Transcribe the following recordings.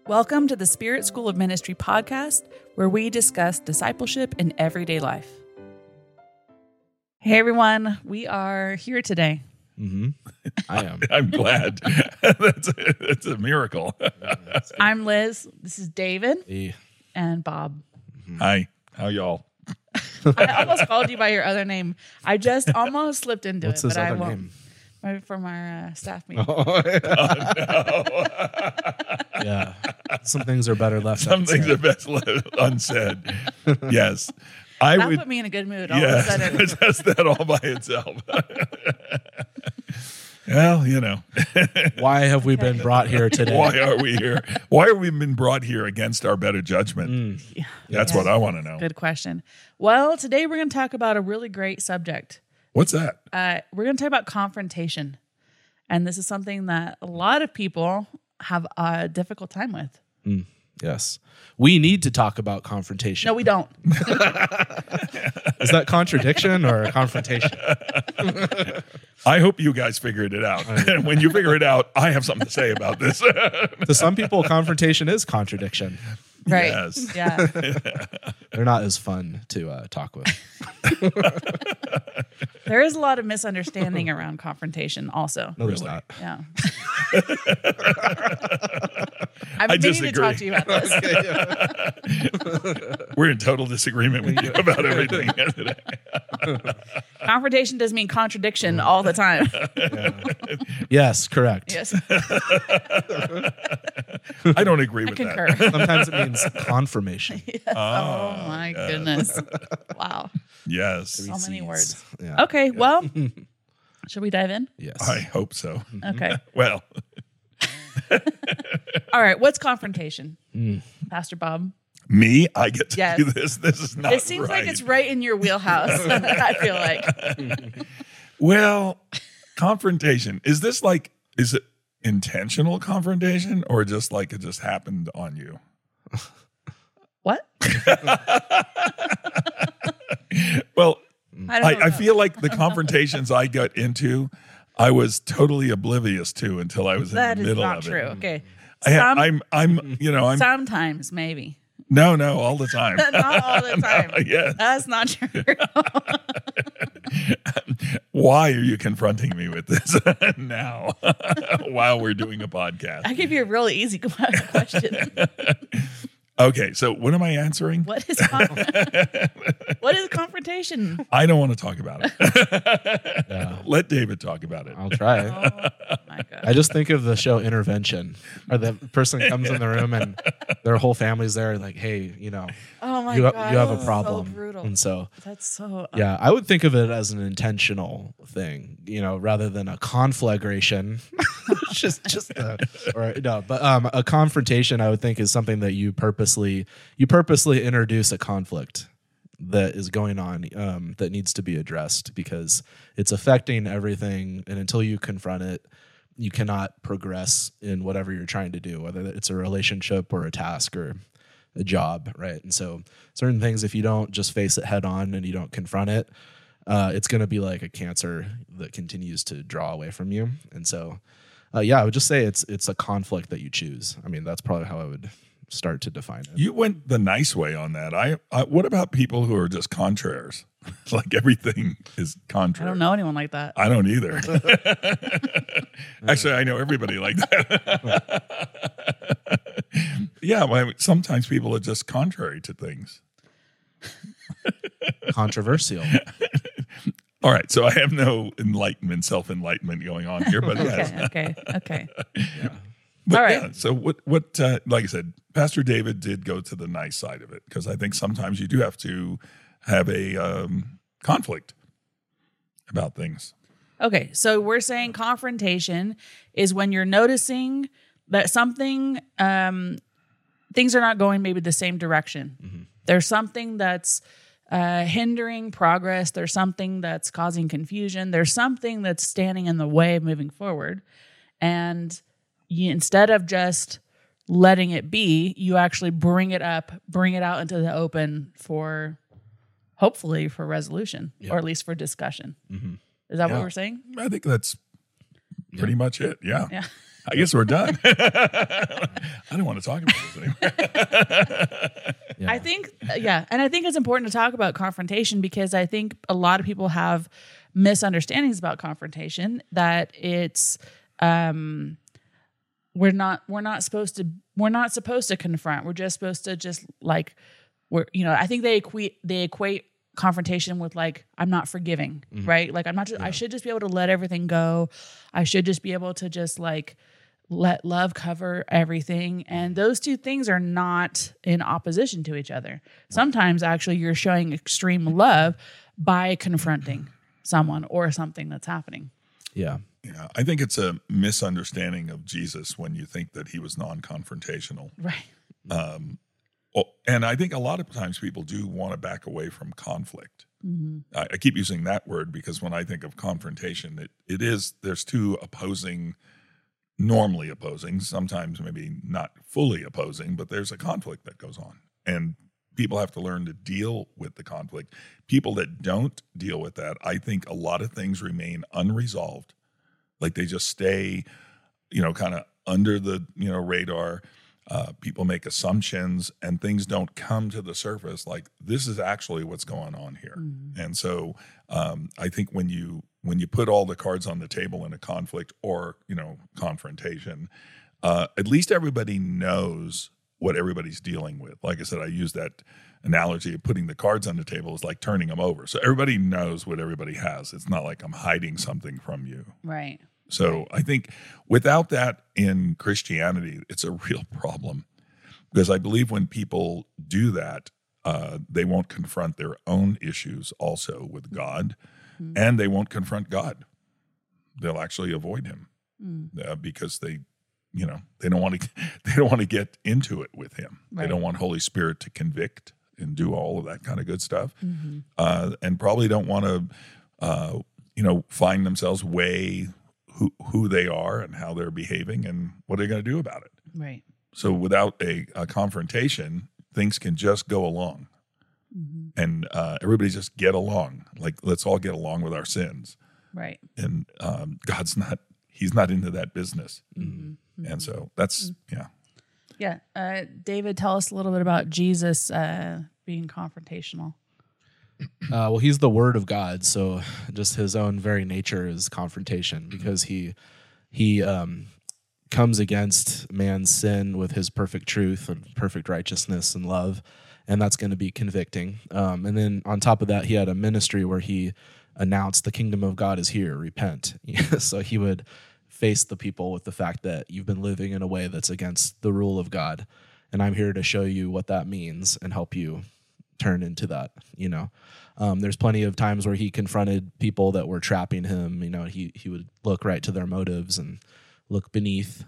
Welcome to the Spirit School of Ministry podcast, where we discuss discipleship in everyday life. Hey, everyone. We are here today. Mm-hmm. I am. I'm glad. That's a miracle. I'm Liz. This is David Hey. and Bob. Hi. How y'all? I almost called you by your other name. I just almost slipped into What's it, his but I other won't. name? Maybe from our staff meeting. Yeah. Some things are better left Some unsaid. things are best left unsaid. Yes. I That would. put me in a good mood all of a sudden. Yes. Just that all by itself. Well, you know. Why have we been brought here today? Why are we here? Why are we been brought here against our better judgment? That's what I want to know. Good question. Well, today we're going to talk about a really great subject. What's that? We're going to talk about confrontation. And this is something that a lot of people have a difficult time with. Yes. We need to talk about confrontation. No, we don't. Is that contradiction or confrontation? I hope you guys figured it out. And when you figure it out, I have something to say about this. To some people, confrontation is contradiction. Right. Yes. Yeah. They're not as fun to talk with. There is a lot of misunderstanding around confrontation also. No, there's Really? not. Yeah. I'm meaning to disagree. talk to you about this. We're in total disagreement with you about everything today. Confrontation does mean contradiction all the time. Yes, correct. Yes. I don't agree I with concur. that. Sometimes it means confirmation. Oh my goodness. Wow. Yes. So many words. Yeah. Okay. Well, should we dive in? Yes. I hope so. Okay. Well, All right. What's confrontation? Pastor Bob? me, I get to Yes. do this. This is not It seems right. like it's right in your wheelhouse. I feel like. Well, confrontation. Is it intentional confrontation or just like it just happened on you? What? Well, I don't know. I feel like the confrontations I got into, I was totally oblivious to until I was that in the is middle not of true. it. Okay. I'm Sometimes maybe. no, all the time. Not all the time. Yes. That's not true. Why are you confronting me with this now while we're doing a podcast? I give you a really easy question. Okay, so what am I answering? What is confrontation? I don't want to talk about it. Yeah. Let David talk about it. I'll try. Oh my God. I just think of the show Intervention, or the person comes in the room and their whole family's there, like, hey, Oh my you God. have a that's problem. So brutal. And so, That's so. yeah, I would think of it as an intentional thing, rather than a conflagration. But a confrontation, I would think, is something that you purposely introduce a conflict that is going on that needs to be addressed because it's affecting everything, and until you confront it, you cannot progress in whatever you're trying to do, whether it's a relationship or a task or a job, right? And so certain things, if you don't just face it head on and you don't confront it, it's going to be like a cancer that continues to draw away from you. And so, I would just say it's a conflict that you choose. I mean, that's probably how I would start to define it. You went the nice way on that. What about people who are just contraries? Like everything is I contrary. don't know anyone like that. I don't either. Actually, I know everybody like that. Yeah, well, sometimes people are just contrary to things. Controversial. All right, so I have no self-enlightenment going on here, but yes. Okay. But All right. yeah, so what like I said, Pastor David did go to the nice side of it because I think sometimes you do have to have a conflict about things. Okay. So we're saying confrontation is when you're noticing that something, things are not going maybe the same direction. Mm-hmm. There's something that's hindering progress. There's something that's causing confusion. There's something that's standing in the way of moving forward. And instead of just letting it be, you actually bring it out into the open hopefully for resolution, or at least for discussion. Mm-hmm. Is that what we're saying? I think that's pretty much it. Yeah. Yeah. I guess we're done. I don't want to talk about this anymore. Yeah. I think, and I think it's important to talk about confrontation because I think a lot of people have misunderstandings about confrontation. That it's we're not supposed to confront. We're just supposed to I think they equate confrontation with like, I'm not forgiving, right? Like I should just be able to let everything go. I should just be able to just like let love cover everything. And those two things are not in opposition to each other. Sometimes actually you're showing extreme love by confronting someone or something that's happening. Yeah. Yeah, I think it's a misunderstanding of Jesus when you think that he was non-confrontational. Right. And I think a lot of times people do want to back away from conflict. I keep using that word because when I think of confrontation, there's two normally opposing, sometimes maybe not fully opposing, but there's a conflict that goes on. And people have to learn to deal with the conflict. People that don't deal with that, I think a lot of things remain unresolved. Like they just stay, kind of under the, radar. People make assumptions and things don't come to the surface. Like this is actually what's going on here. And so I think when you put all the cards on the table in a conflict or, confrontation, at least everybody knows what everybody's dealing with. Like I said, I use that analogy of putting the cards on the table is like turning them over. So everybody knows what everybody has. It's not like I'm hiding something from you. Right. So I think without that in Christianity, it's a real problem because I believe when people do that, they won't confront their own issues also with God, and they won't confront God. They'll actually avoid him because they don't want to get into it with him. Right. They don't want Holy Spirit to convict and do all of that kind of good stuff, and probably don't want to find themselves weigh who they are and how they're behaving and what they're going to do about it. Right. So without a confrontation, things can just go along, and everybody just get along. Like let's all get along with our sins. Right. And He's not into that business. And so that's Yeah. David, tell us a little bit about Jesus being confrontational. Well, he's the Word of God, so just his own very nature is confrontation because he comes against man's sin with his perfect truth and perfect righteousness and love, and that's going to be convicting. And then on top of that, he had a ministry where he announced the kingdom of God is here, repent. So he would face the people with the fact that you've been living in a way that's against the rule of God, and I'm here to show you what that means and help you turn into that. There's plenty of times where he confronted people that were trapping him. He would look right to their motives and look beneath.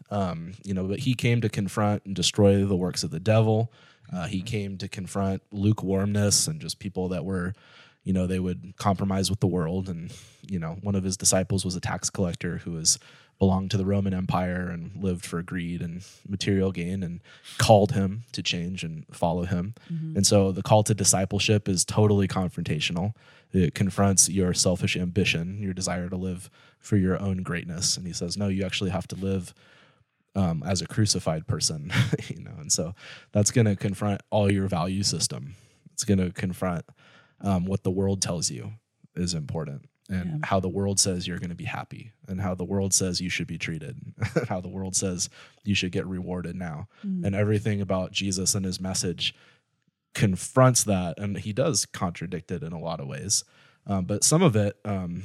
But he came to confront and destroy the works of the devil. He came to confront lukewarmness and just people that were, they would compromise with the world. And one of his disciples was a tax collector who belonged to the Roman Empire and lived for greed and material gain, and called him to change and follow him. And so the call to discipleship is totally confrontational. It confronts your selfish ambition, your desire to live for your own greatness. And he says, no, you actually have to live as a crucified person, and so that's going to confront all your value system. It's going to confront what the world tells you is important. And how the world says you're going to be happy, and how the world says you should be treated, how the world says you should get rewarded now. And everything about Jesus and his message confronts that, and he does contradict it in a lot of ways. But some of it,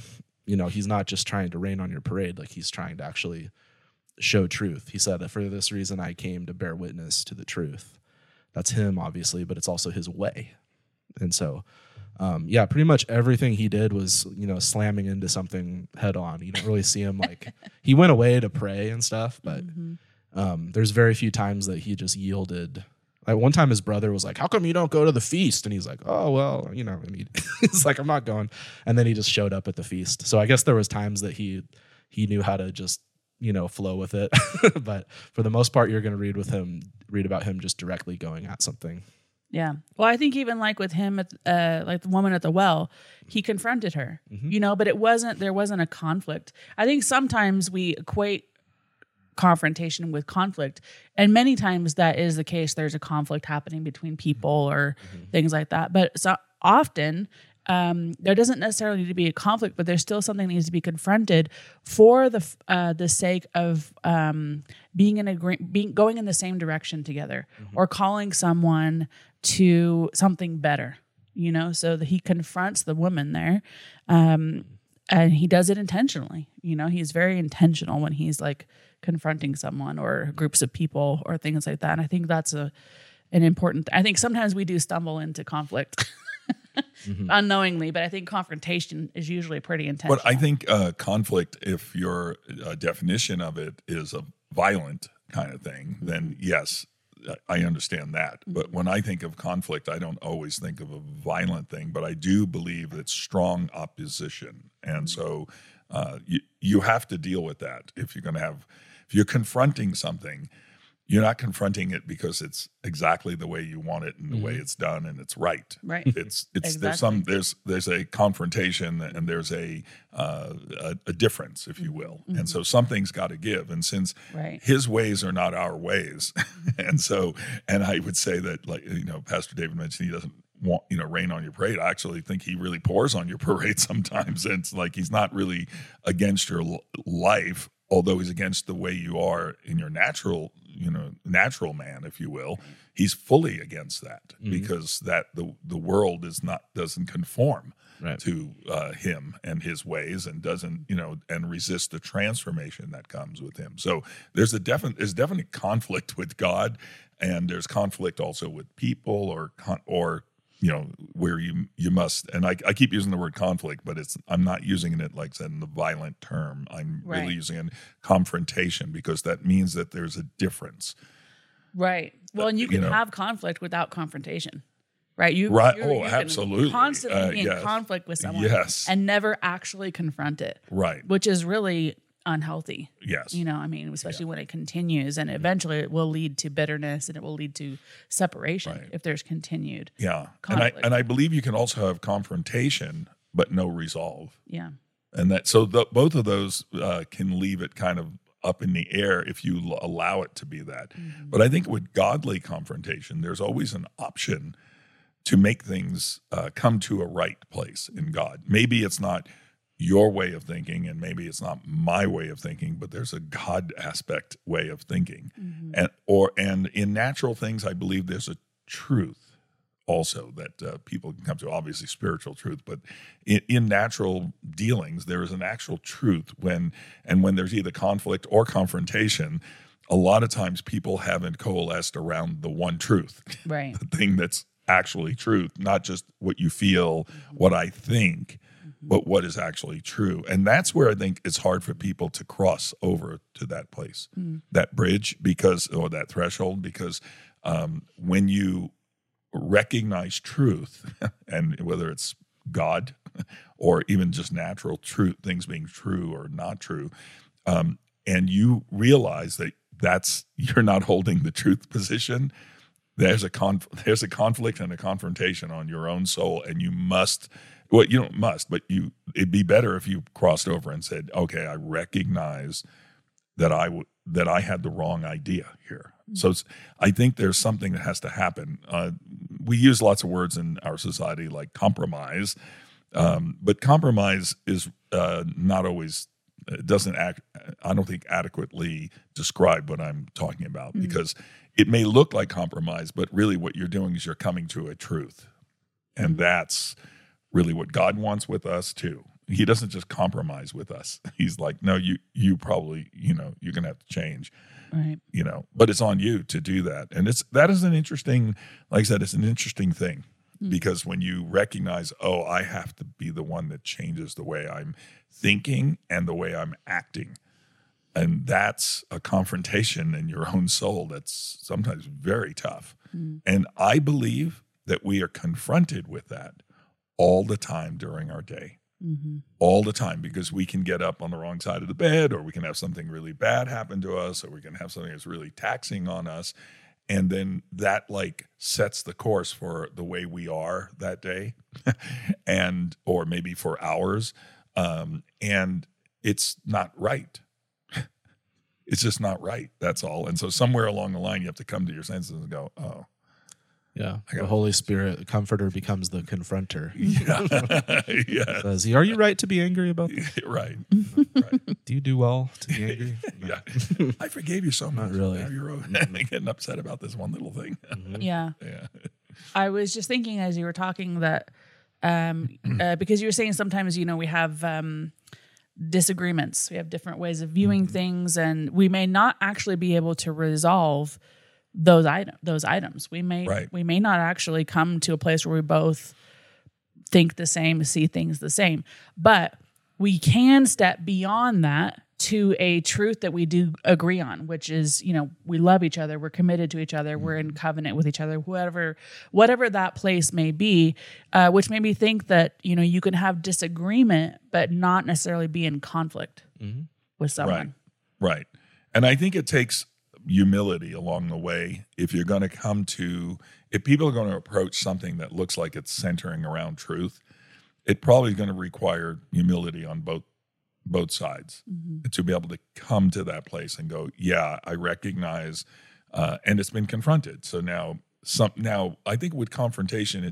he's not just trying to rain on your parade, like he's trying to actually show truth. He said that for this reason I came to bear witness to the truth. That's him, obviously, but it's also his way. And so pretty much everything he did was, slamming into something head on. You don't really see him he went away to pray and stuff, but there's very few times that he just yielded. Like one time his brother was like, how come you don't go to the feast? And he's like, oh, well, and he's like, I'm not going. And then he just showed up at the feast. So I guess there was times that he knew how to just, flow with it. But for the most part, you're going to read about him just directly going at something. Yeah. Well, I think even like with him, like the woman at the well, he confronted her, but there wasn't a conflict. I think sometimes we equate confrontation with conflict. And many times that is the case. There's a conflict happening between people or things like that. But so often there doesn't necessarily need to be a conflict, but there's still something that needs to be confronted for the sake of being going in the same direction together, or calling someone to something better. So that he confronts the woman there, and he does it intentionally. He's very intentional when he's like confronting someone or groups of people or things like that. And I think that's an important. I think sometimes we do stumble into conflict. Unknowingly, but I think confrontation is usually pretty intentional. But I think conflict, if your definition of it is a violent kind of thing, then yes, I understand that. But when I think of conflict, I don't always think of a violent thing, but I do believe it's strong opposition. And so you have to deal with that. If you're confronting something, you're not confronting it because it's exactly the way you want it and the way it's done and it's right. Right. It's Exactly. there's a confrontation and there's a difference, if you will. And so something's got to give. And since his ways are not our ways, and I would say that, like, Pastor David mentioned, he doesn't want, rain on your parade. I actually think he really pours on your parade sometimes. And it's like he's not really against your life, although he's against the way you are in your natural man, if you will. He's fully against that because that the world doesn't conform to him and his ways, and doesn't and resist the transformation that comes with him. So there's definite conflict with God, and there's conflict also with people or where you must, and I keep using the word conflict, but I'm not using it like I said in the violent term. I'm really using it confrontation, because that means that there's a difference. Right. Well, and you can have conflict without confrontation. Right. You absolutely. Constantly be in conflict with someone and never actually confront it. Right. Which is really unhealthy. Yes. Especially when it continues, and eventually it will lead to bitterness, and it will lead to separation if there's continued conflict. And I believe you can also have confrontation but no resolve. Yeah. And that both of those can leave it kind of up in the air if you allow it to be that. But I think with godly confrontation, there's always an option to make things come to a right place in God. Maybe it's not your way of thinking, and maybe it's not my way of thinking, but there's a God aspect way of thinking. And in natural things, I believe there's a truth also that people can come to, obviously spiritual truth, but in natural dealings, there is an actual truth when there's either conflict or confrontation. A lot of times people haven't coalesced around the one truth, right? The thing that's actually truth, not just what you feel, what I think, but what is actually true. And that's where I think it's hard for people to cross over to that place, that bridge, or that threshold, because when you recognize truth, and whether it's God or even just natural truth, things being true or not true, and you realize that you're not holding the truth position, there's a conflict and a confrontation on your own soul, and you must. Well, you don't must, but it'd be better if you crossed over and said, "Okay, I recognize that I had the wrong idea here." So I think there's something that has to happen. We use lots of words in our society like compromise, but compromise is not always. It doesn't I don't think adequately describe what I'm talking about, because it may look like compromise, but really what you're doing is you're coming to a truth, and that's really what God wants with us too. He doesn't just compromise with us. He's like, no, you probably, you're going to have to change, right? But it's on you to do that. And that is an interesting, like I said, it's an interesting thing, because when you recognize, I have to be the one that changes the way I'm thinking and the way I'm acting. And that's a confrontation in your own soul that's sometimes very tough. And I believe that we are confronted with that all the time during our day, all the time, because we can get up on the wrong side of the bed, or we can have something really bad happen to us, or we can have something that's really taxing on us. And then that sets the course for the way we are that day or maybe for hours. And it's not right. it's just not right. That's all. And so somewhere along the line, you have to come to your senses and go, oh, Yeah. The Holy Spirit, the comforter, becomes the confronter. yeah. Yeah. Says, are you right to be angry about this? Right. Do you do well to be angry? Yeah. I forgave you so much. Not really. Now you're getting upset about this one little thing. Yeah. Yeah. I was just thinking as you were talking that because you were saying sometimes, we have disagreements. We have different ways of viewing things, and we may not actually be able to resolve those items. We may not actually come to a place where we both think the same, see things the same, but we can step beyond that to a truth that we do agree on, which is, we love each other, we're committed to each other, we're in covenant with each other, whatever that place may be, which made me think that, you can have disagreement, but not necessarily be in conflict with someone. Right. And I think it takes humility along the way. If people are going to approach something that looks like it's centering around truth, it probably is going to require humility on both sides to be able to come to that place and go, yeah, I recognize, and it's been confronted. So now I think with confrontation,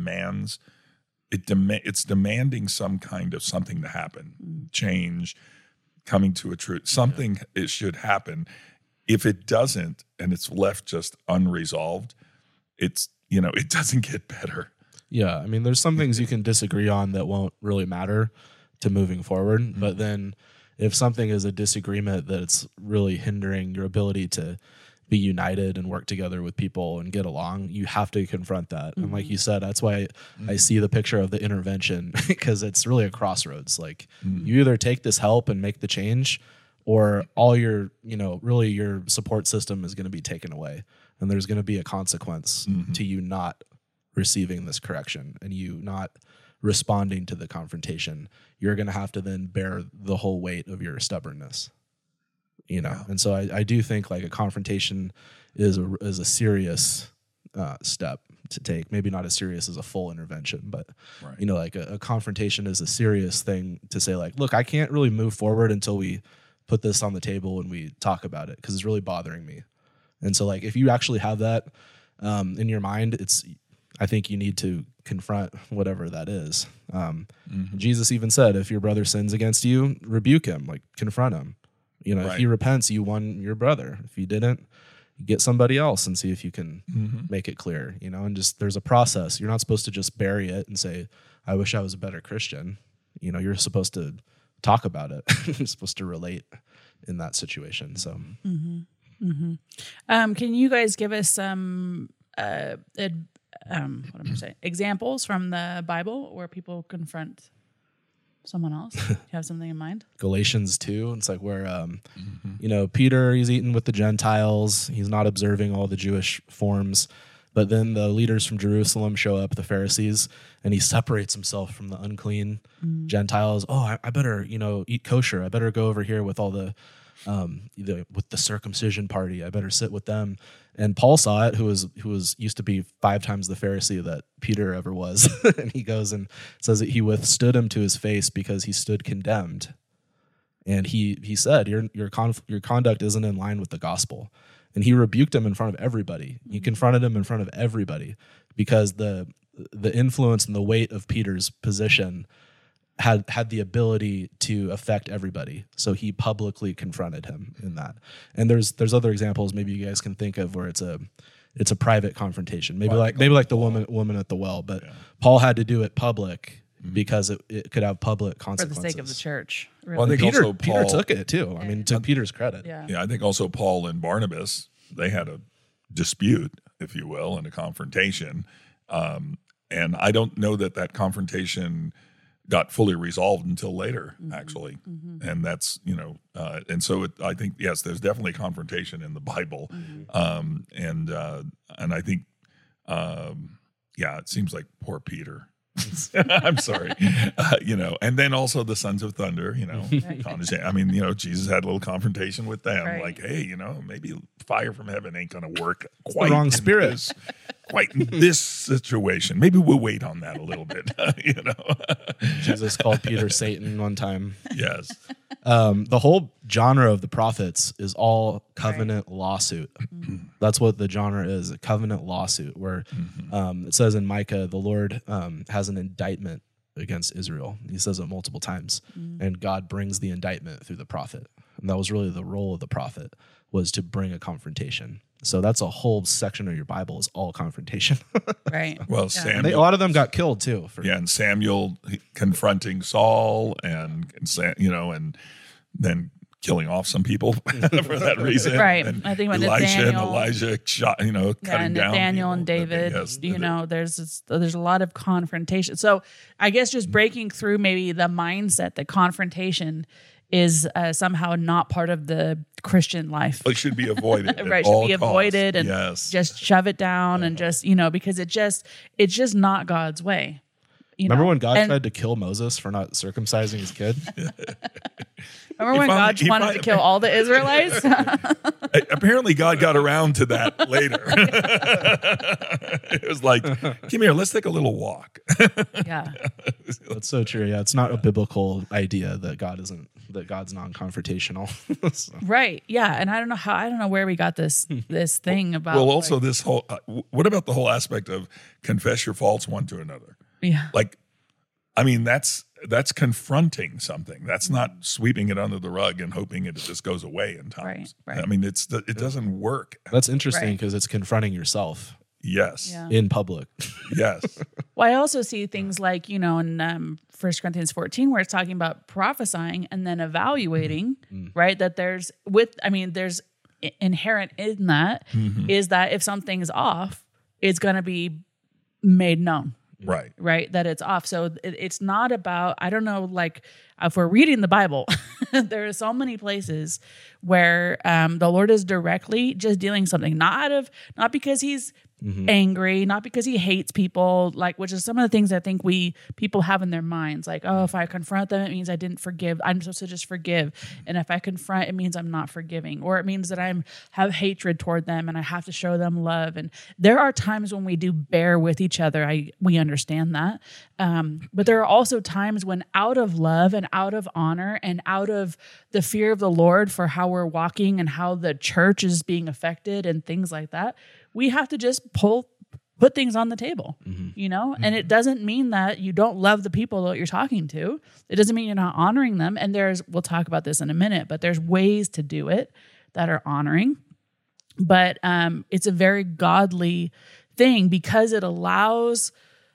it's demanding some kind of something to happen, change, coming to a truth, something it should happen. If it doesn't, and it's left just unresolved, it doesn't get better. Yeah. I mean, there's some things you can disagree on that won't really matter to moving forward. But then if something is a disagreement that's really hindering your ability to be united and work together with people and get along, you have to confront that. And like you said, that's why I see the picture of the intervention, because it's really a crossroads. Like you either take this help and make the change, or all your, really your support system is going to be taken away. And there's going to be a consequence to you not receiving this correction and you not responding to the confrontation. You're going to have to then bear the whole weight of your stubbornness, And so I do think like a confrontation is a serious step to take. Maybe not as serious as a full intervention, but like a confrontation is a serious thing to say, like, look, I can't really move forward until we put this on the table and we talk about it, because it's really bothering me. And so like if you actually have that in your mind, I think you need to confront whatever that is. Jesus even said, if your brother sins against you, rebuke him, like confront him. If he repents, you won your brother. If he didn't, get somebody else and see if you can make it clear, and just, there's a process. You're not supposed to just bury it and say, I wish I was a better Christian. You're supposed to talk about it. You're supposed to relate in that situation. So, can you guys give us some, examples from the Bible where people confront someone else? Do you have something in mind? Galatians 2. It's like where, Peter, he's eating with the Gentiles. He's not observing all the Jewish forms. But then the leaders from Jerusalem show up, the Pharisees, and he separates himself from the unclean Gentiles. Oh, I better, eat kosher. I better go over here with all the with the circumcision party. I better sit with them. And Paul saw it, who was used to be 5 times the Pharisee that Peter ever was. And he goes and says that he withstood him to his face because he stood condemned. And he said, your conduct isn't in line with the gospel. And he rebuked him in front of everybody. He confronted him in front of everybody because the influence and the weight of Peter's position had the ability to affect everybody. So he publicly confronted him in that. And there's other examples maybe you guys can think of where it's a private confrontation. Maybe like the woman at the well, but Paul had to do it public because it could have public consequences. For the sake of the church. Really. Well, I think Peter took it too. I mean, to Peter's credit. Yeah, I think also Paul and Barnabas, they had a dispute, if you will, and a confrontation. And I don't know that confrontation got fully resolved until later, actually. And that's, and so I think, yes, there's definitely confrontation in the Bible. And I think, it seems like poor Peter. I'm sorry, and then also the Sons of Thunder, I mean, Jesus had a little confrontation with them, right. Like, hey, maybe fire from heaven ain't going to work quite. The wrong spirit. Quite in this situation. Maybe we'll wait on that a little bit, Jesus called Peter Satan one time. Yes. The genre of the prophets is all covenant lawsuit. That's what the genre is, a covenant lawsuit, where it says in Micah, the Lord has an indictment against Israel. He says it multiple times, and God brings the indictment through the prophet. And that was really the role of the prophet, was to bring a confrontation. So that's a whole section of your Bible is all confrontation. Right. Well, A lot of them got killed too. and Samuel confronting Saul, and then killing off some people for that reason. Right. And I think when Elisha Nathaniel, and Elijah shot, cutting down Nathaniel and people. David, Yes, there's a lot of confrontation. So I guess just breaking through maybe the mindset that confrontation is somehow not part of the Christian life. it should be avoided. at Right, all should be costs. avoided and Yes. just shove it down and just, because it's just not God's way. Remember when God And tried to kill Moses for not circumcising his kid? remember when God wanted to kill all the Israelites? Apparently, God got around to that later. It was like, come here, let's take a little walk. Yeah. That's so true. Yeah, it's not a biblical idea that God's non-confrontational. So, Right. Yeah. And I don't know where we got this thing about. Well, also this whole, what about the whole aspect of confess your faults one to another? yeah. Like, I mean, that's confronting something. That's not sweeping it under the rug and hoping it just goes away in times. Right. I mean, it doesn't work. that's interesting Right. because it's confronting yourself Yes. Yeah. in public. Yes. Well, I also see things like, in 1 Corinthians 14, where it's talking about prophesying and then evaluating, right? That there's inherent in that is that if something's off, it's going to be made known. Right. That it's off. So it's not about, I don't know, like if we're reading the Bible, there are so many places where the Lord is directly just dealing something, not because he's angry, not because he hates people, like, which is some of the things I think people have in their minds. Like, oh, if I confront them, it means I didn't forgive. I'm supposed to just forgive. And if I confront, it means I'm not forgiving, or it means that have hatred toward them and I have to show them love. And there are times when we do bear with each other. We understand that. But there are also times when out of love and out of honor and out of the fear of the Lord for how we're walking and how the church is being affected and things like that, we have to just put things on the table, and it doesn't mean that you don't love the people that you're talking to. It doesn't mean you're not honoring them. And we'll talk about this in a minute, but there's ways to do it that are honoring. But it's a very godly thing because it allows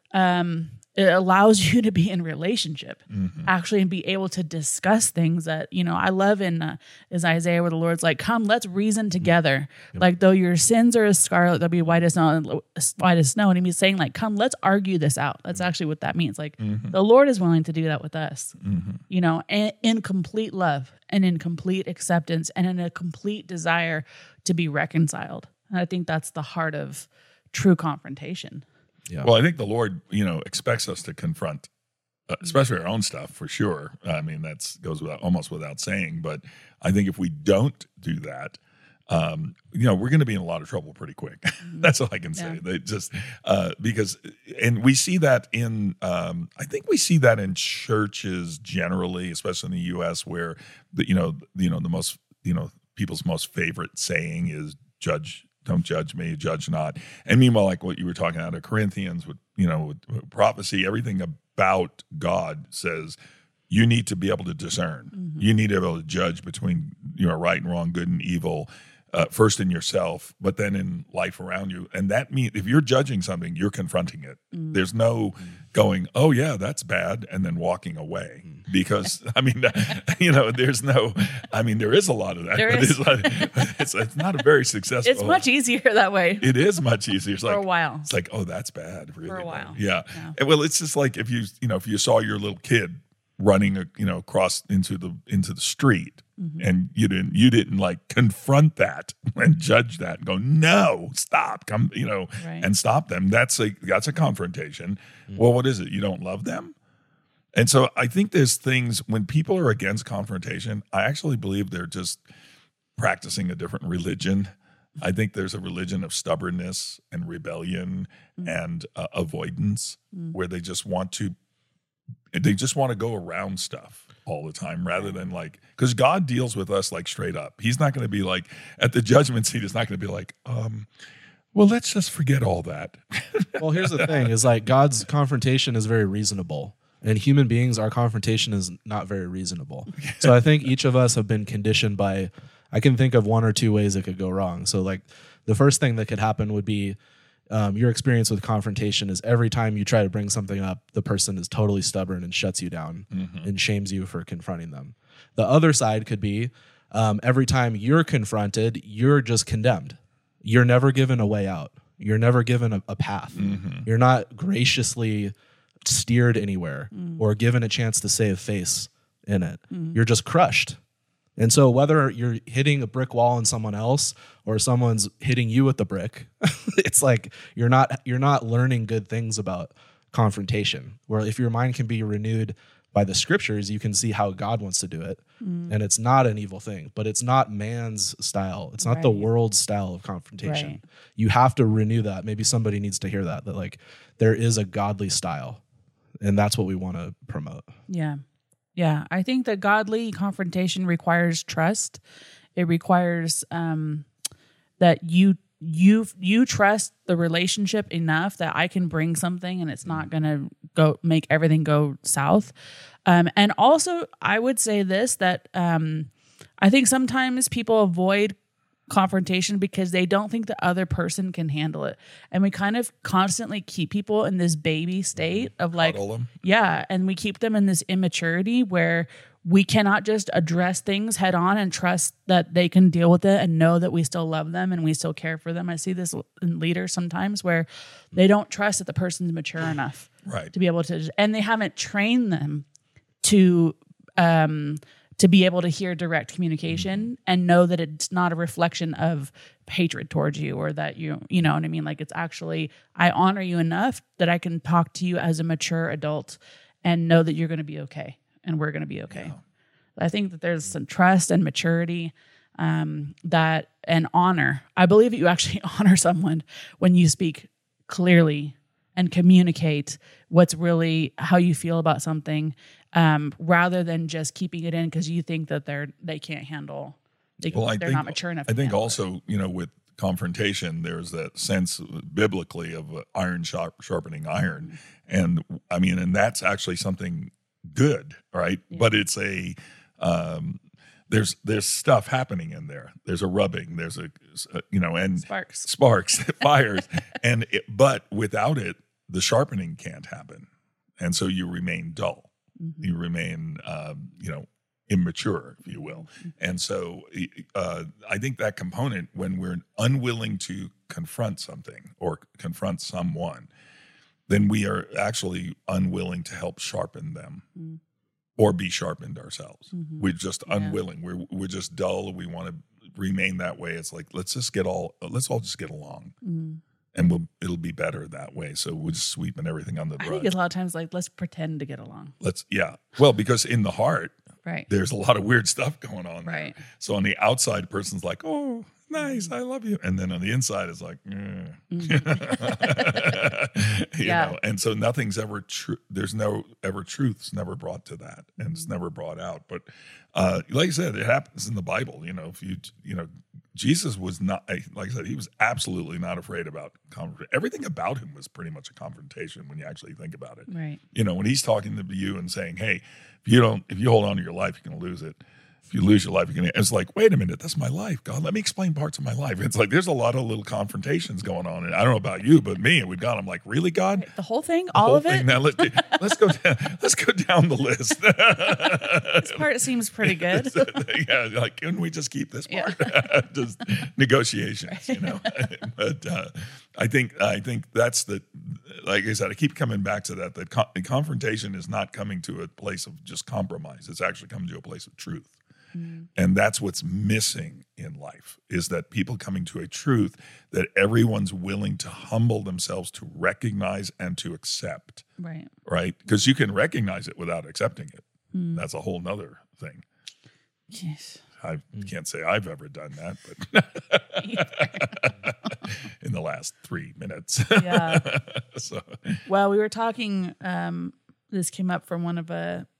you to be in relationship, actually, and be able to discuss things that, I love is Isaiah, where the Lord's like, come, let's reason together. Like, though your sins are as scarlet, they'll be white as snow. And he's saying, like, come, let's argue this out. That's actually what that means. Like, the Lord is willing to do that with us, and in complete love and in complete acceptance and in a complete desire to be reconciled. And I think that's the heart of true confrontation. Yeah. Well, I think the Lord, expects us to confront, especially our own stuff, for sure. I mean, that goes almost without saying. But I think if we don't do that, we're going to be in a lot of trouble pretty quick. That's all I can say. They just because, and we see that in, I think we see that in churches generally, especially in the U.S., where the most, people's most favorite saying is don't judge me, judge not. And meanwhile, like what you were talking out of Corinthians with prophecy, everything about God says you need to be able to discern. You need to be able to judge between right and wrong, good and evil, first in yourself, but then in life around you. And that means if you're judging something, you're confronting it. There's no going, oh yeah, that's bad, and then walking away. Because there's no, there is a lot of that. It's not a very successful. It's much easier that way. It is much easier. It's for a while. It's like, oh, that's bad. Really For a while. Yeah. And, well, it's just like if you saw your little kid running, across into the street, and you didn't like confront that and judge that and go, no, stop, come, Right. and stop them. That's a confrontation. Well, what is it? You don't love them? And so I think there's things when people are against confrontation, I actually believe they're just practicing a different religion. I think there's a religion of stubbornness and rebellion and avoidance where they just want to go around stuff. all the time rather than like, because God deals with us like straight up. He's not going to be like at the judgment seat. It's not going to be like, well, let's just forget all that. Well, here's the thing: is like God's confrontation is very reasonable, and human beings, our confrontation is not very reasonable. So I think each of us have been conditioned by. I can think of one or two ways it could go wrong. So like the first thing that could happen would be your experience with confrontation is every time you try to bring something up, the person is totally stubborn and shuts you down and shames you for confronting them. The other side could be every time you're confronted, you're just condemned. You're never given a way out. You're never given a path. You're not graciously steered anywhere or given a chance to save face in it. You're just crushed. And so whether you're hitting a brick wall in someone else or someone's hitting you with the brick, it's like you're not learning good things about confrontation. Where if your mind can be renewed by the scriptures, you can see how God wants to do it. And it's not an evil thing, but it's not man's style. It's not the world's style of confrontation. Right. You have to renew that. Maybe somebody needs to hear that like there is a godly style, and that's what we want to promote. Yeah. Yeah, I think that godly confrontation requires trust. It requires that you trust the relationship enough that I can bring something and it's not going to go make everything go south. And also, I would say this, that I think sometimes people avoid confrontation because they don't think the other person can handle it. And we kind of constantly keep people in this baby state of like, yeah. And we keep them in this immaturity where we cannot just address things head on and trust that they can deal with it and know that we still love them and we still care for them. I see this in leaders sometimes where they don't trust that the person's mature enough to be able to, and they haven't trained them to be able to hear direct communication and know that it's not a reflection of hatred towards you or that you know what I mean? Like it's actually, I honor you enough that I can talk to you as a mature adult and know that you're going to be okay and we're going to be okay. Yeah. I think that there's some trust and maturity that and honor. I believe that you actually honor someone when you speak clearly and communicate what's really how you feel about something, rather than just keeping it in because you think that they can't handle. They're not mature enough. I think also, with confrontation, there's that sense biblically of iron sharpening iron, and I mean, and that's actually something good, right? Yeah. But it's there's stuff happening in there. There's a rubbing. There's and sparks, fires, but without it, the sharpening can't happen, and so you remain dull. Mm-hmm. You remain, immature, if you will. Mm-hmm. And so I think that component, when we're unwilling to confront something or confront someone, then we are actually unwilling to help sharpen them. Mm-hmm. Or be sharpened ourselves. Mm-hmm. We're just unwilling. We're just dull. We want to remain that way. It's like let's all just get along, and it'll be better that way. So we're just sweeping everything under the rug. I think it's a lot of times like let's pretend to get along. Well, because in the heart, right, there's a lot of weird stuff going on. Right. There. So on the outside, person's like, oh, nice, I love you, and then on the inside, it's like, you know. And so nothing's ever true. There's no ever truth's never brought to that, and it's never brought out. But like I said, it happens in the Bible. If Jesus was not, like I said, he was absolutely not afraid about confrontation. Everything about him was pretty much a confrontation when you actually think about it. Right. When he's talking to you and saying, hey, if you hold on to your life, you're going to lose it. If you lose your life, it's like, wait a minute, that's my life. God, let me explain parts of my life. It's like there's a lot of little confrontations going on. And I don't know about you, but me, with God, I'm like, really, God? The whole thing? All of it? Now let's go down the list. This part seems pretty good. Yeah, like, can we just keep this part? Just negotiations, But I think that's like I said, I keep coming back to that confrontation is not coming to a place of just compromise. It's actually coming to a place of truth. And that's what's missing in life, is that people coming to a truth that everyone's willing to humble themselves to recognize and to accept. Right. Right? Because you can recognize it without accepting it. That's a whole nother thing. Yes. I can't say I've ever done that, but in the last 3 minutes. Yeah. Well, we were talking, this came up from one of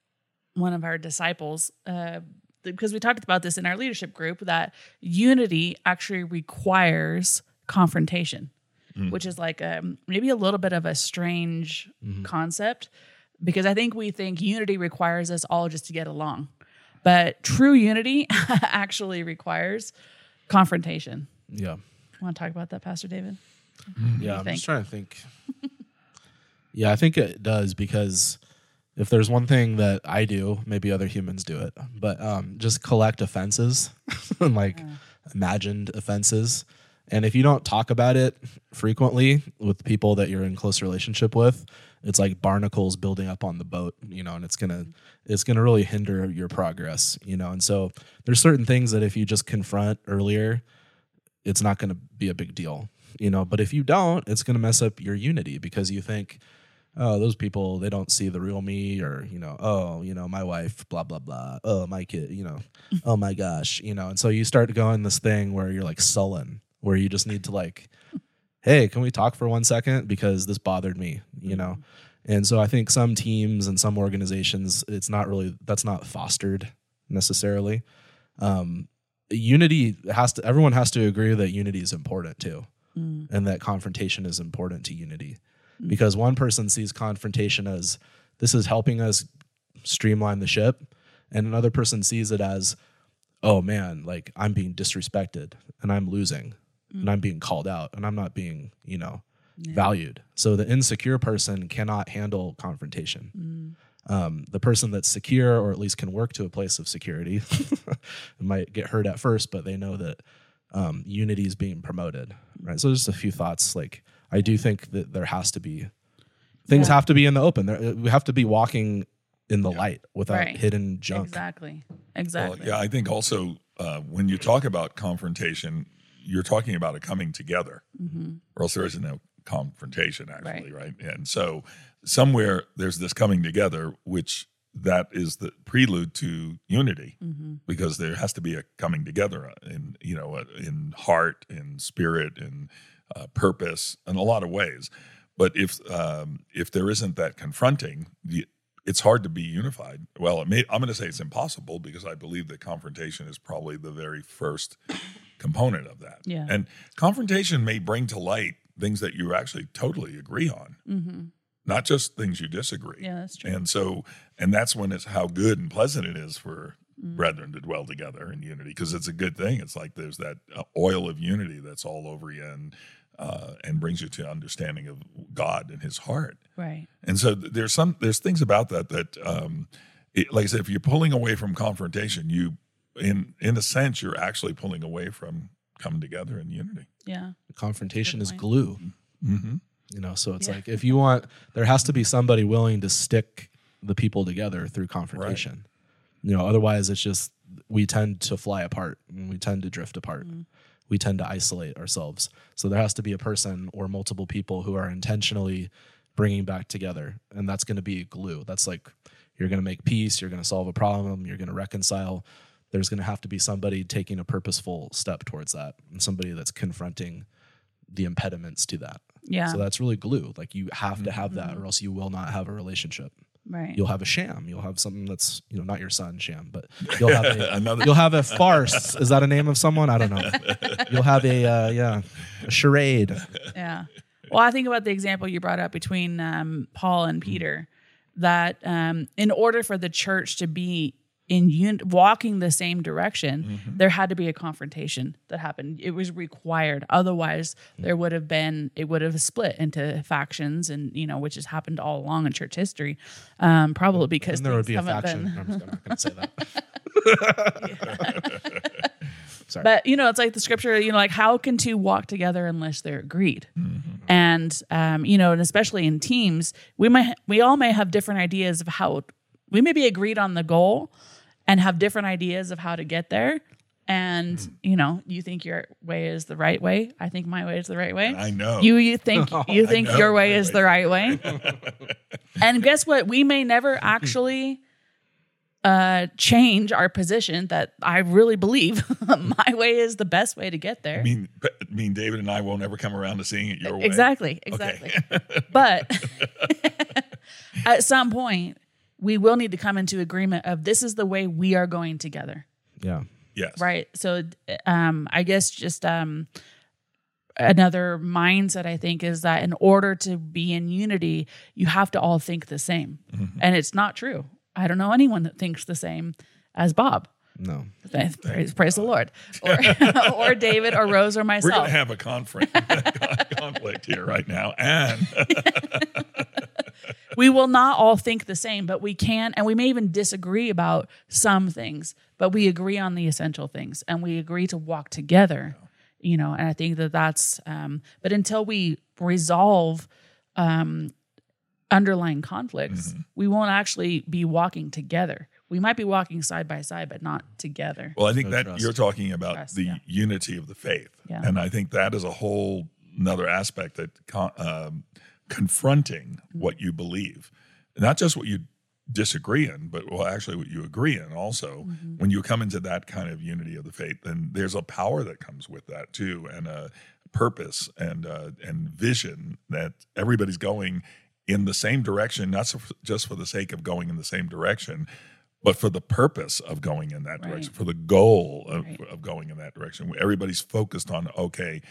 one of our disciples, because we talked about this in our leadership group, that unity actually requires confrontation, which is like maybe a little bit of a strange concept, because I think we think unity requires us all just to get along. But true unity actually requires confrontation. Yeah. Want to talk about that, Pastor David? Yeah, I'm just trying to think. Yeah, I think it does, because if there's one thing that I do, maybe other humans do it, but just collect offenses and like imagined offenses. And if you don't talk about it frequently with people that you're in close relationship with, it's like barnacles building up on the boat, and it's gonna really hinder your progress, And so there's certain things that if you just confront earlier, it's not gonna be a big deal, But if you don't, it's gonna mess up your unity, because you think, oh, those people, they don't see the real me, or, my wife, blah, blah, blah. Oh, my kid, oh my gosh, And so you start going this thing where you're like sullen, where you just need to like, hey, can we talk for 1 second? Because this bothered me, And so I think some teams and some organizations, that's not fostered necessarily. Unity everyone has to agree that unity is important too. And that confrontation is important to unity. Because one person sees confrontation as, this is helping us streamline the ship, and another person sees it as, oh man, like I'm being disrespected and I'm losing and I'm being called out and I'm not being, valued. So the insecure person cannot handle confrontation. The person that's secure, or at least can work to a place of security, might get hurt at first, but they know that unity is being promoted, right? So just a few thoughts. Like, I do think that there has to be things have to be in the open. We have to be walking in the light without hidden junk. Exactly. Well, yeah, I think also when you talk about confrontation, you're talking about a coming together, or else there isn't no confrontation, actually, right? And so somewhere there's this coming together, which that is the prelude to unity, because there has to be a coming together in heart, in spirit, in purpose, in a lot of ways. But if there isn't that confronting, it's hard to be unified. Well, I'm going to say it's impossible, because I believe that confrontation is probably the very first component of that. Yeah. And confrontation may bring to light things that you actually totally agree on, not just things you disagree. Yeah, that's true. And that's when it's how good and pleasant it is for brethren to dwell together in unity, because it's a good thing. It's like there's that oil of unity that's all over you, and brings you to understanding of God and His heart. Right. And so there's things about that like I said, if you're pulling away from confrontation, you in a sense you're actually pulling away from coming together in unity. Yeah. Confrontation is glue. So it's like, if you want, there has to be somebody willing to stick the people together through confrontation. Right. Otherwise it's just, we tend to fly apart and we tend to drift apart. We tend to isolate ourselves. So there has to be a person or multiple people who are intentionally bringing back together. And that's going to be glue. That's like, you're going to make peace. You're going to solve a problem. You're going to reconcile. There's going to have to be somebody taking a purposeful step towards that, and somebody that's confronting the impediments to that. Yeah. So that's really glue. Like, you have to have that, or else you will not have a relationship. Right. You'll have a sham. You'll have something that's, not your son, Sham, but you'll have you'll have a farce. Is that a name of someone? I don't know. You'll have a charade. Yeah. Well, I think about the example you brought up between Paul and Peter, that in order for the church to be walking the same direction, there had to be a confrontation that happened. It was required. Otherwise, it would have split into factions, and which has happened all along in church history. Probably because and there would be a faction. I'm not going to say that. Sorry. But it's like the scripture. Like, how can two walk together unless they're agreed? And and especially in teams, we all may have different ideas of how. We may be agreed on the goal and have different ideas of how to get there. And, you think your way is the right way. I think my way is the right way. I know. You think your way is the right way. And guess what? We may never actually change our position that I really believe my way is the best way to get there. I mean, David and I won't ever come around to seeing it your way. Exactly. Okay. But at some point, we will need to come into agreement of this is the way we are going together. Yeah. Yes. Right. So I guess just another mindset, I think, is that in order to be in unity, you have to all think the same. Mm-hmm. And it's not true. I don't know anyone that thinks the same as Bob. No. Praise the Lord. Or David or Rose or myself. We're going to have a conflict here right now. And we will not all think the same, but we can, and we may even disagree about some things, but we agree on the essential things and we agree to walk together, you know, and I think that that's, but until we resolve underlying conflicts, we won't actually be walking together. We might be walking side by side, but not together. well, I think No that trust. you're talking about Trust, the yeah. unity of the faith. Yeah. And I think that is a whole another aspect that confronting what you believe, not just what you disagree in, but well, actually what you agree in also. When you come into that kind of unity of the faith, then there's a power that comes with that too, and a purpose and vision that everybody's going in the same direction, not just for the sake of going in the same direction, but for the purpose of going in that direction, Right. for the goal of, Right. of going in that direction. Everybody's focused on, okay,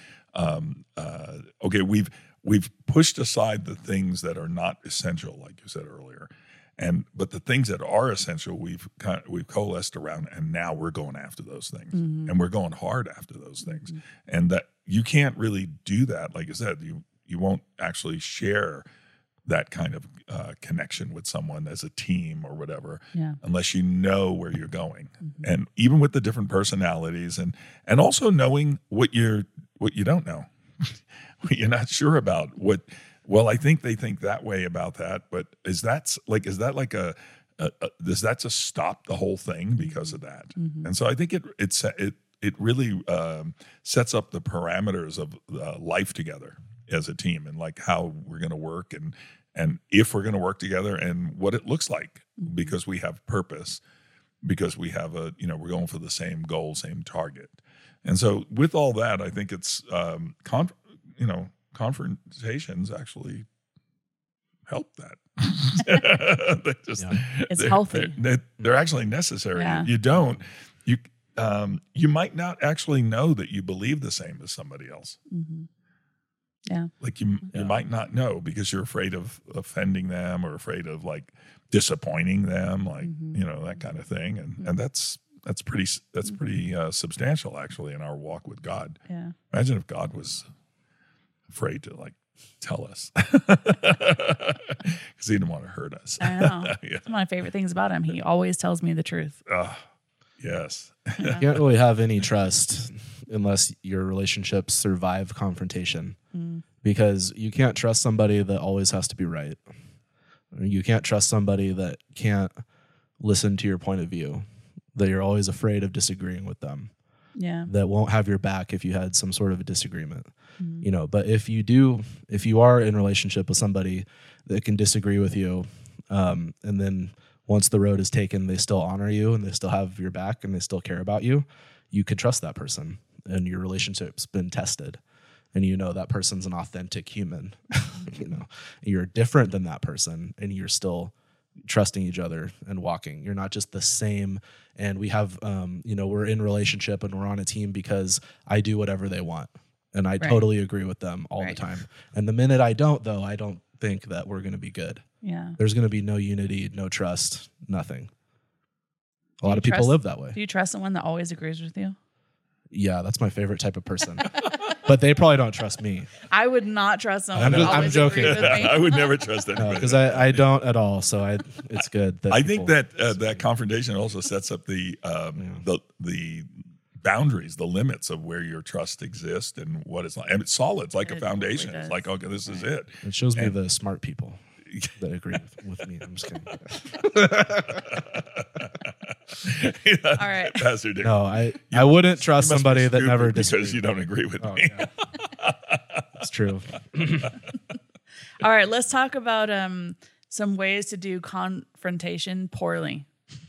we've pushed aside the things that are not essential, like you said earlier, but the things that are essential, we've coalesced around, and now we're going after those things, and we're going hard after those things, and that you can't really do that, like you said, you won't actually share that kind of connection with someone as a team or whatever, Yeah. unless you know where you're going. And even with the different personalities and also knowing what you don't know, what you're not sure about, I think they think that way about that, but does that just stop the whole thing because of that? And so I think it really sets up the parameters of life together as a team, and like how we're going to work, and if we're going to work together, and what it looks like, because we have purpose, because we have we're going for the same goal, same target. And so with all that, I think it's confrontations actually help that. It's healthy. They're actually necessary. Yeah. You might not actually know that you believe the same as somebody else. Yeah. Like you might not know because you're afraid of offending them, or afraid of like disappointing them, like that kind of thing. And that's pretty substantial actually in our walk with God. Yeah. Imagine if God was afraid to like tell us, because he didn't want to hurt us. I know. Yeah. It's one of my favorite things about him. He always tells me the truth. Yes. You can't really have any trust unless your relationships survive confrontation, because you can't trust somebody that always has to be right. You can't trust somebody that can't listen to your point of view, that you're always afraid of disagreeing with them, Yeah. that won't have your back if you had some sort of a disagreement. But if you are in a relationship with somebody that can disagree with you, and then once the road is taken, they still honor you and they still have your back and they still care about you, you could trust that person, and your relationship's been tested, and that person's an authentic human. You're different than that person, and you're still trusting each other and walking. You're not just the same. And we have, we're in a relationship and we're on a team because I do whatever they want, and I totally agree with them all the time. And the minute I don't, though, I don't think that we're going to be good. Yeah. There's going to be no unity, no trust, nothing. A lot of people live that way. Do you trust someone that always agrees with you? Yeah, that's my favorite type of person. But they probably don't trust me. I would not trust someone I'm that just- I'm always joking. agrees with me. I would never trust anybody. Because I don't at all. So it's good. That I think people- that confrontation also sets up the boundaries, the limits of where your trust exists and what it's like. And it's solid. It's like a It foundation. really It's does. like, okay, this is it. it shows me the smart people that agree with me. I'm just kidding. All right. Pastor Dick. No, I wouldn't trust You must be somebody that stupid never because disagrees. you don't agree with Oh, me. yeah. It's true. All right. Let's talk about some ways to do confrontation poorly.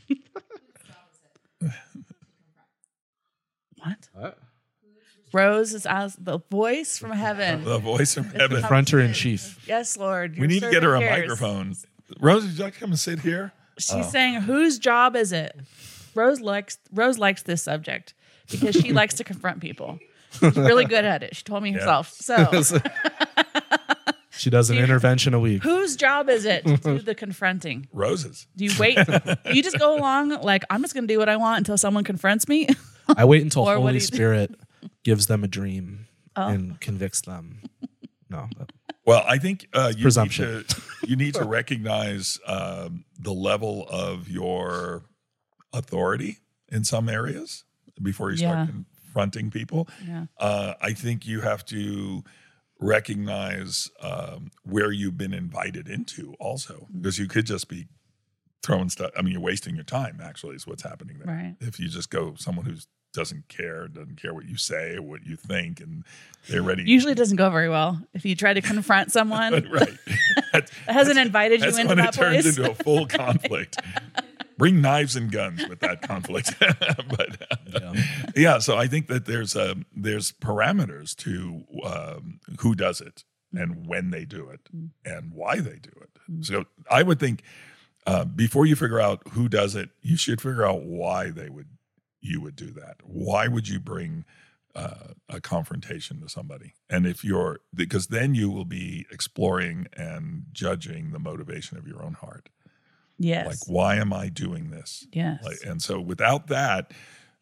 What? Rose is asked the voice from heaven. The voice from heaven. Confronter in chief. Yes, Lord. We your need to get her a servant hears. microphone. Rose, would you like to come and sit here? She's saying, whose job is it? Rose likes this subject because she likes to confront people. She's really good at it. She told me herself. So she does an intervention a week. whose job is it to do the confronting? Rose's. Do you wait? You just go along like, I'm just going to do what I want until someone confronts me? I wait until Or what Holy do you- Spirit gives them a dream and convicts them. No. Well, I think presumption. you need to recognize the level of your authority in some areas before you start confronting people. Yeah. I think you have to recognize where you've been invited into also, because you could just be throwing stuff. I mean, you're wasting your time, actually, is what's happening there. Right. If you just go someone who doesn't care what you say or what you think, and they're ready. Usually it doesn't go very well if you try to confront someone Right. that hasn't invited you That's into when that it turns place. into a full conflict. Bring knives and guns with that conflict. So I think that there's parameters to who does it and when they do it and why they do it. So I would think before you figure out who does it, you should figure out why you would do that. Why would you bring a confrontation to somebody? And because then you will be exploring and judging the motivation of your own heart. Yes. Like, why am I doing this? Yes. And so without that,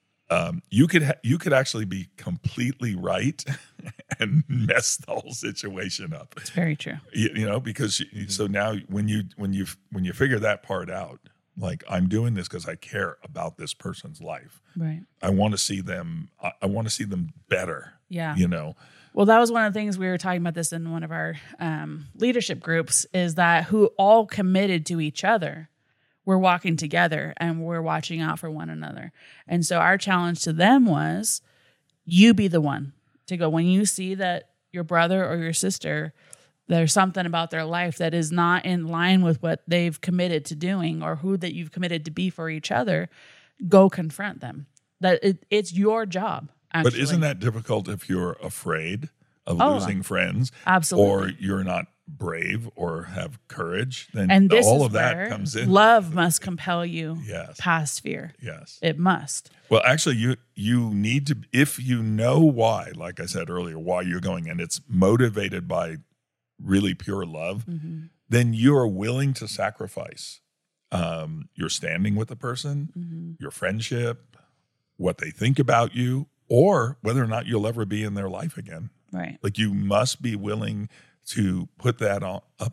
you could actually be completely right and mess the whole situation up. It's very true. Because so now when you figure that part out, like, I'm doing this because I care about this person's life. Right. I want to see them. I want to see them better. Yeah. Well, that was one of the things we were talking about this in one of our leadership groups, is that who all committed to each other. We're walking together and we're watching out for one another. And so our challenge to them was, you be the one to go when you see that your brother or your sister, there's something about their life that is not in line with what they've committed to doing or who that you've committed to be for each other, go confront them. That it's your job. Actually. But isn't that difficult if you're afraid of losing friends? Absolutely. Or you're not brave or have courage? Then And this all is of that where comes in. love must compel you Yes. past fear. Yes. It must. Well, actually, you need to, if you know why, like I said earlier, why you're going, and it's motivated by really pure love, then you are willing to sacrifice your standing with the person, your friendship, what they think about you, or whether or not you'll ever be in their life again. Right. Like, you must be willing to put that